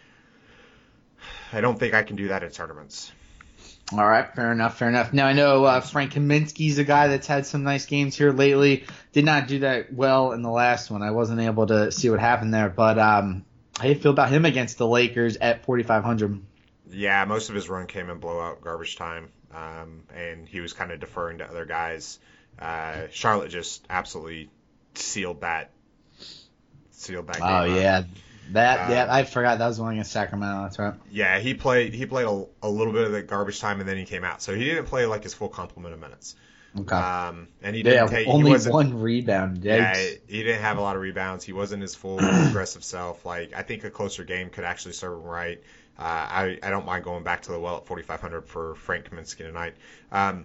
C: – I don't think I can do that in tournaments.
B: All right, fair enough, fair enough. Now, I know uh, Frank Kaminsky's a guy that's had some nice games here lately. Did not do that well in the last one. I wasn't able to see what happened there. But um, how do you feel about him against the Lakers at forty-five hundred?
C: Yeah, most of his run came in blowout garbage time. um, and he was kind of deferring to other guys. Uh, Charlotte just absolutely sealed that. Sealed that.
B: Oh
C: game
B: yeah,
C: up.
B: that
C: Uh,
B: yeah, I forgot that was the one against Sacramento. That's right.
C: Yeah, he played. He played a, a little bit of the garbage time, and then he came out. So he didn't play like his full complement of minutes.
B: Okay.
C: Um, and he
B: Yeah,
C: didn't take.
B: only
C: he wasn't,
B: one rebound.
C: Yeah,
B: Yikes.
C: he didn't have a lot of rebounds. He wasn't his full aggressive self. Like I think a closer game could actually serve him right. Uh, I I don't mind going back to the well at forty-five hundred for Frank Kaminsky tonight. Um,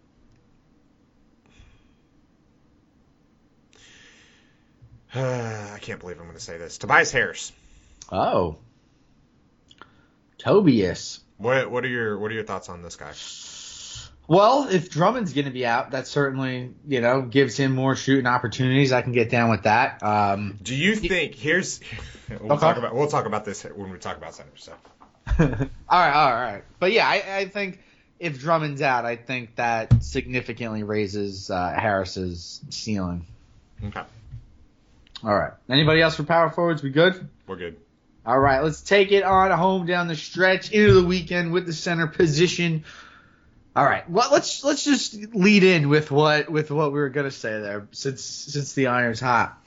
C: I can't believe I'm going to say this. Tobias Harris.
B: Oh, Tobias.
C: What what are your what are your thoughts on this guy?
B: Well, if Drummond's going to be out, that certainly, you know, gives him more shooting opportunities. I can get down with that. Um,
C: Do you think here's we'll
B: Okay.
C: talk about we'll talk about this when we talk about centers. So
B: all right, all right. But yeah, I, I think if Drummond's out, I think that significantly raises uh, Harris's ceiling.
C: okay,
B: All right. Anybody else for power forwards? We good?
C: we're good.
B: All right, let's take it on home down the stretch into the weekend with the center position. All right, well, let's let's just lead in with what with what we were gonna say there, since since the iron's hot.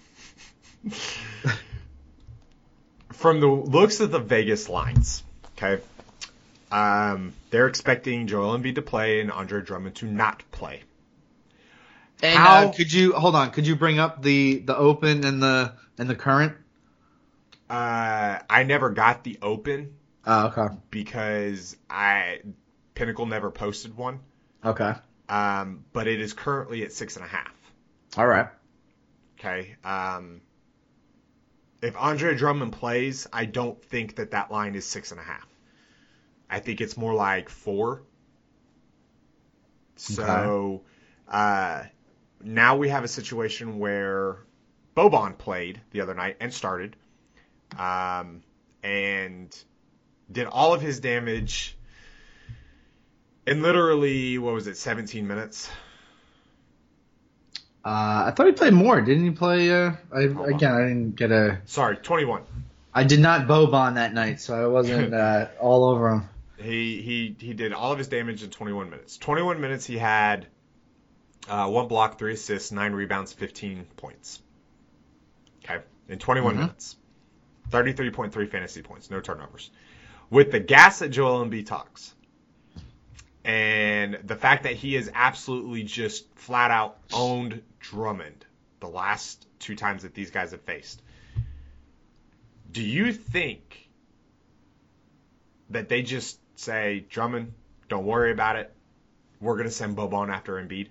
C: From the looks of the Vegas lines, okay, um, they're expecting Joel Embiid to play and Andre Drummond to not play.
B: And
C: How-
B: uh, could you hold on? Could you bring up the, the open and the and the current?
C: Uh, I never got the open
B: Oh, okay,
C: because I Pinnacle never posted one.
B: okay,
C: Um, but it is currently at six and a half.
B: all right.
C: Okay. Um, if Andre Drummond plays, I don't think that that line is six and a half. I think it's more like four. So uh, now we have a situation where Boban played the other night and started, um, and did all of his damage in literally, what was it, seventeen minutes?
B: Uh, I thought he played more. Didn't he play? Uh, I,
C: Hold on.
B: again, I didn't get a.
C: Sorry, twenty-one.
B: I did not Boban that night, so I wasn't uh, all over him.
C: He he he did all of his damage in twenty-one minutes. twenty-one minutes he had uh, one block, three assists, nine rebounds, fifteen points. Okay, in twenty-one
B: Mhm.
C: minutes, thirty-three point three fantasy points, no turnovers. With the gas that Joel Embiid talks, and the fact that he has absolutely just flat out owned Drummond the last two times that these guys have faced. Do you think that they just say, Drummond, don't worry about it, we're going to send Boban after Embiid?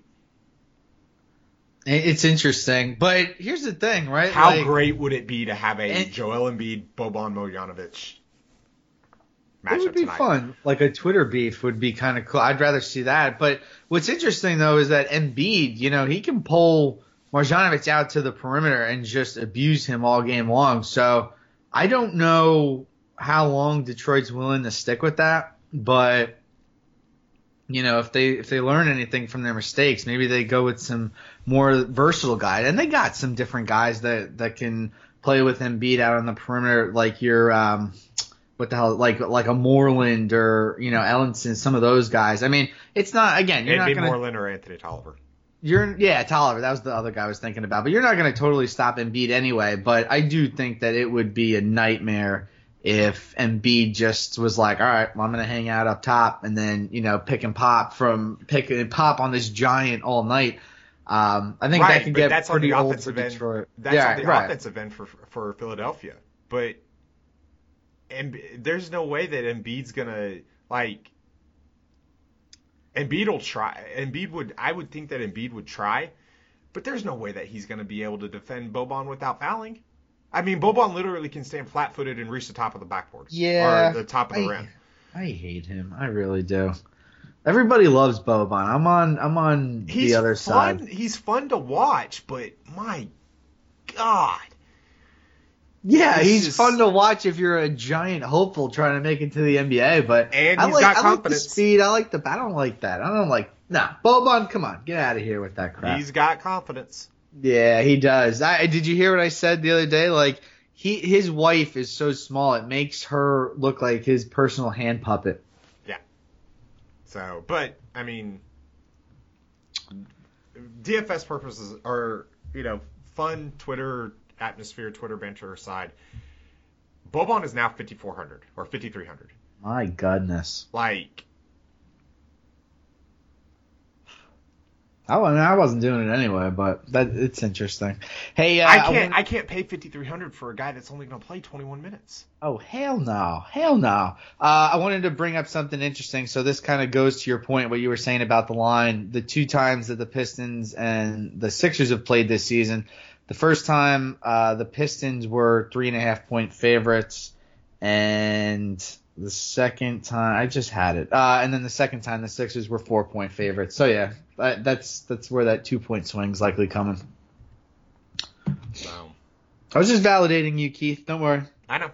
B: It's interesting, but here's the thing, right?
C: How
B: Like,
C: great would it be to have a
B: and-
C: Joel Embiid, Boban Bogdanovic matchup
B: It would be
C: tonight?
B: fun. Like a Twitter beef would be kind of cool. I'd rather see that. But what's interesting, though, is that Embiid, you know, he can pull Marjanovic out to the perimeter and just abuse him all game long. So I don't know how long Detroit's willing to stick with that. But, you know, if they if they learn anything from their mistakes, maybe they go with some more versatile guy. And they got some different guys that, that can play with Embiid out on the perimeter, like your um, – what the hell, like like a Moreland or, you know, Ellenson, some of those guys. I mean, it's not, again, you're
C: It'd
B: not
C: be
B: going to,
C: Moreland or Anthony Tolliver.
B: you're, yeah, Tolliver, that was the other guy I was thinking about, but you're not going to totally stop Embiid anyway, but I do think that it would be a nightmare if Embiid just was like, all right, well, I'm going to hang out up top and then, you know, pick and pop from, pick and pop on this giant all night. Um, I think
C: Right,
B: that can
C: but
B: get
C: that's on
B: pretty
C: the
B: old for
C: offensive end.
B: Detroit.
C: That's
B: yeah,
C: on the
B: right.
C: offensive end for for Philadelphia. But and there's no way that Embiid's gonna like. Embiid will try. Embiid would. I would think that Embiid would try, but there's no way that he's gonna be able to defend Boban without fouling. I mean, Boban literally can stand flat-footed and reach the top of the backboard.
B: Yeah,
C: Or the top of the
B: I,
C: rim.
B: I hate him. I really do. Everybody loves Boban. I'm on. I'm on
C: He's
B: the other
C: fun.
B: side.
C: He's fun to watch, but my God.
B: Yeah,
C: He's
B: he's
C: just-
B: fun to watch if you're a giant hopeful trying to make it to the N B A. But
C: And
B: I
C: he's
B: like,
C: got
B: I like the
C: confidence.
B: speed. I like the. I don't like that. I don't like. Nah, Boban, come on, get out of here with that crap.
C: He's got confidence.
B: Yeah, he does. I did you hear what I said the other day? Like he, his wife is so small, it makes her look like his personal hand puppet.
C: So, but I mean, D F S purposes are, you know, fun Twitter atmosphere, Twitter banter aside. Boban is now fifty-four hundred or fifty-three hundred.
B: My goodness.
C: Like,
B: I, I mean, I wasn't doing it anyway, but that it's interesting. Hey, uh,
C: I can't
B: I, wanna...
C: I can't pay fifty-three hundred for a guy that's only going to play twenty-one minutes.
B: Oh, hell no. Hell no. Uh, I wanted to bring up something interesting. So this kind of goes to your point, what you were saying about the line. The two times that the Pistons and the Sixers have played this season, the first time uh, the Pistons were three and a half point favorites, and the second time, I just had it. Uh, and then the second time the Sixers were four point favorites. So yeah, that, that's that's where that two point swing's likely coming.
C: Wow.
B: I was just validating you, Keith. Don't worry.
C: I know.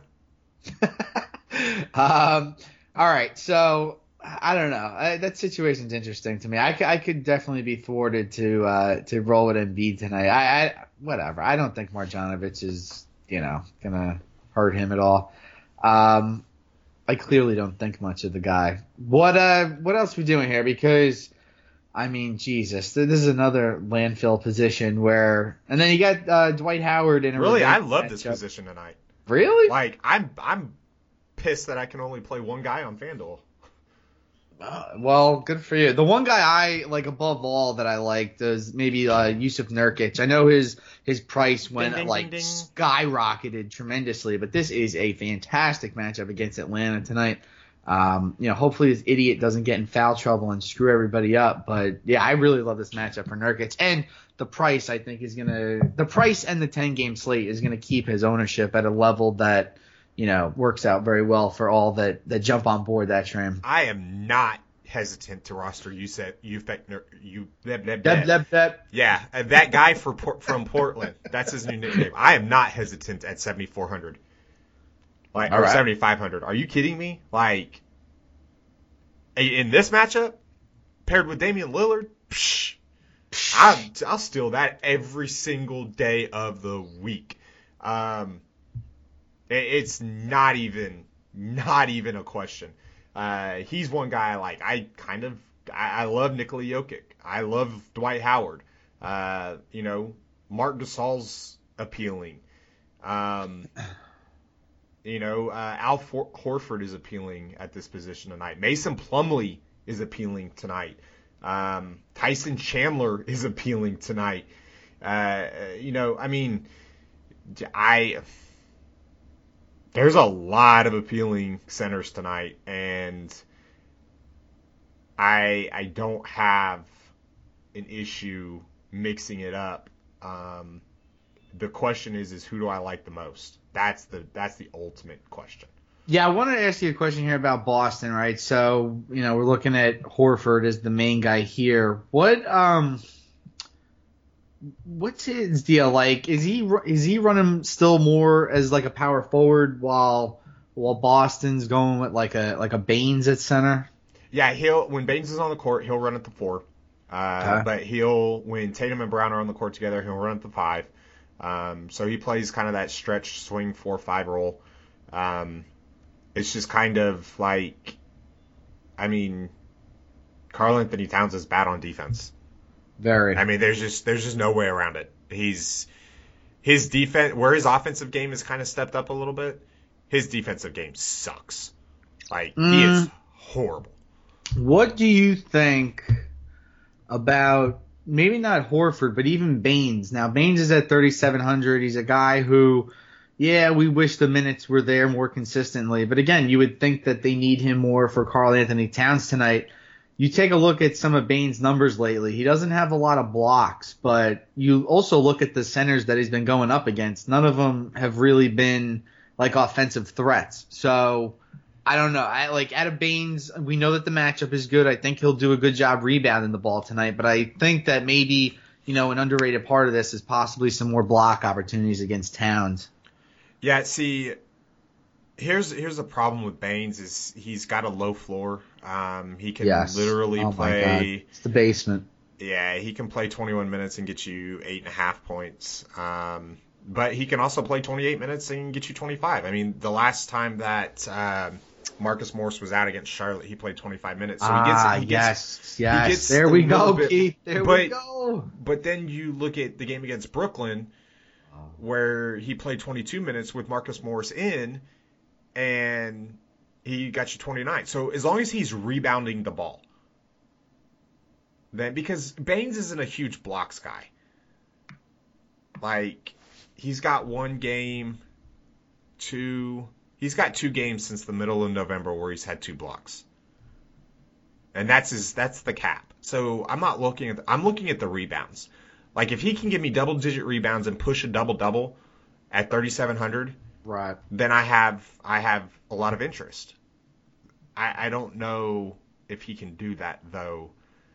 B: um, all right, so I don't know. I, that situation's interesting to me. I, I could definitely be thwarted to uh, to roll with Embiid tonight. I, I whatever. I don't think Marjanovic is you know gonna hurt him at all. Um, I clearly don't think much of the guy. What uh what else are we doing here? Because I mean, Jesus, this is another landfill position where, and then you got uh, Dwight Howard in a
C: really. I
B: revenge
C: love
B: matchup.
C: this position tonight.
B: Really?
C: Like, I'm I'm pissed that I can only play one guy on FanDuel.
B: Uh, well, good for you. The one guy I like above all that I liked is maybe uh, Yusuf Nurkic. I know his his price went
C: Ding, ding,
B: like
C: ding, ding.
B: skyrocketed tremendously, but this is a fantastic matchup against Atlanta tonight. Um, you know, hopefully this idiot doesn't get in foul trouble and screw everybody up. But yeah, I really love this matchup for Nurkic, and the price I think is gonna the price and the ten game slate is gonna keep his ownership at a level that you know works out very well for all that that jump on board that train.
C: I am not hesitant to roster you said you you bleh, bleh, bleh.
B: Deb, deb, deb.
C: Yeah, uh, that guy for Port, from Portland. That's his new nickname. I am not hesitant at seventy-four hundred. Like, or right. seventy-five hundred. Are you kidding me? Like, in this matchup, paired with Damian Lillard, psh, I'll, I'll steal that every single day of the week. Um, it, it's not even, not even a question. Uh, he's one guy I like. I kind of, I, I love Nikola Jokic. I love Dwight Howard. Uh, you know, Marc Gasol's appealing. Um, you know, uh, Al For- Horford is appealing at this position tonight. Mason Plumlee is appealing tonight. Um, Tyson Chandler is appealing tonight. Uh, you know, I mean, I there's a lot of appealing centers tonight, and I I don't have an issue mixing it up. Um, the question is, is who do I like the most? That's the that's the ultimate question.
B: Yeah, I wanted to ask you a question here about Boston, right? So, you know, we're looking at Horford as the main guy here. What um, what's his deal like? Is he is he running still more as like a power forward while while Boston's going with like a like a Baines at center?
C: Yeah, he'll when Baines is on the court, he'll run at the four. Uh, okay. But he'll when Tatum and Brown are on the court together, he'll run at the five. Um, so he plays kind of that stretch swing four five role. Um, it's just kind of like, I mean, Karl Anthony Towns is bad on defense.
B: Very.
C: I mean, there's just there's just no way around it. He's his defense where his offensive game has kind of stepped up a little bit. His defensive game sucks. Like mm. he is horrible.
B: What do you think about? Maybe not Horford, but even Baines. Now, Baines is at thirty-seven hundred. He's a guy who, yeah, we wish the minutes were there more consistently. But again, you would think that they need him more for Karl Anthony Towns tonight. You take a look at some of Baines' numbers lately. He doesn't have a lot of blocks, but you also look at the centers that he's been going up against. None of them have really been like offensive threats. So I don't know. I like out of Baines, we know that the matchup is good. I think he'll do a good job rebounding the ball tonight, but I think that maybe, you know, an underrated part of this is possibly some more block opportunities against Towns.
C: Yeah, see, here's here's the problem with Baines is he's got a low floor. Um, he can
B: yes.
C: literally
B: oh
C: play.
B: My God. It's the basement.
C: Yeah, he can play twenty-one minutes and get you eight and a half points. Um, but he can also play twenty-eight minutes and get you twenty-five. I mean, the last time that um, Marcus Morris was out against Charlotte. He played twenty-five minutes. So
B: ah,
C: he gets, he gets,
B: yes, yes.
C: He gets
B: there we go,
C: bit,
B: Keith. There
C: but,
B: we go.
C: But then you look at the game against Brooklyn, where he played twenty-two minutes with Marcus Morris in, and he got you twenty-nine. So as long as he's rebounding the ball, then because Baines isn't a huge blocks guy. Like, he's got one game, two. He's got two games since the middle of November where he's had two blocks, and that's his. That's the cap. So I'm not looking at. The, I'm looking at the rebounds. Like, if he can give me double-digit rebounds and push a double-double at thirty-seven hundred,
B: right,
C: then I have I have a lot of interest. I, I don't know if he can do that, though,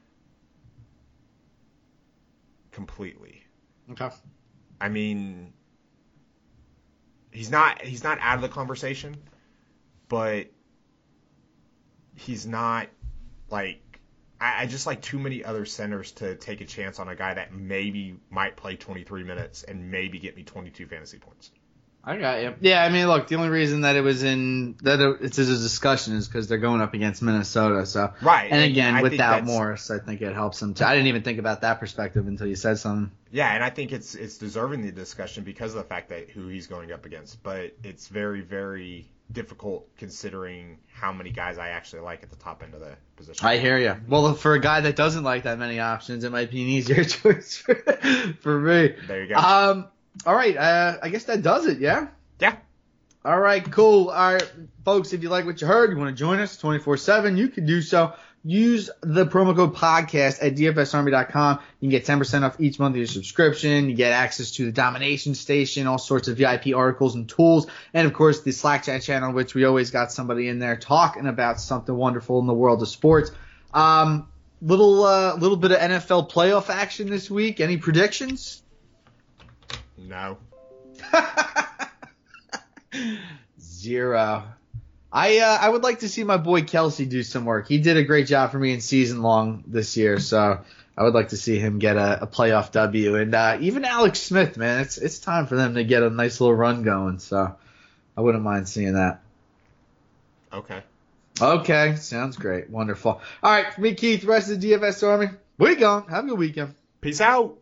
C: completely.
B: Okay.
C: I mean, he's not he's not out of the conversation, but he's not, like, I just like too many other centers to take a chance on a guy that maybe might play twenty-three minutes and maybe get me twenty-two fantasy points.
B: I got you. Yeah, I mean, look, the only reason that it was in that it's a discussion is because they're going up against Minnesota. So
C: right,
B: and again,
C: and
B: without Morris, I think it helps them too. I didn't even think about that perspective until you said something.
C: Yeah, and I think it's it's deserving the discussion because of the fact that who he's going up against. But it's very, very difficult considering how many guys I actually like at the top end of the position.
B: I hear you. Well, for a guy that doesn't like that many options, it might be an easier choice for, for me.
C: There you go.
B: Um, all right. Uh, I guess that does it. Yeah.
C: Yeah.
B: All right. Cool. All right, folks. If you like what you heard, you want to join us twenty-four seven, you can do so. Use the promo code podcast at D F S Army dot com. You can get ten percent off each month of your subscription. You get access to the Domination Station, all sorts of V I P articles and tools, and of course the Slack chat channel, which we always got somebody in there talking about something wonderful in the world of sports. Um, little uh, little bit of N F L playoff action this week. Any predictions?
C: No.
B: Zero. I uh, I would like to see my boy Kelsey do some work. He did a great job for me in season long this year, so I would like to see him get a, a playoff W. And uh, even Alex Smith, man, it's it's time for them to get a nice little run going. So I wouldn't mind seeing that.
C: Okay.
B: Okay, sounds great, wonderful. All right, for me, Keith, rest of the D F S Army, we gone. Have a good weekend.
C: Peace out.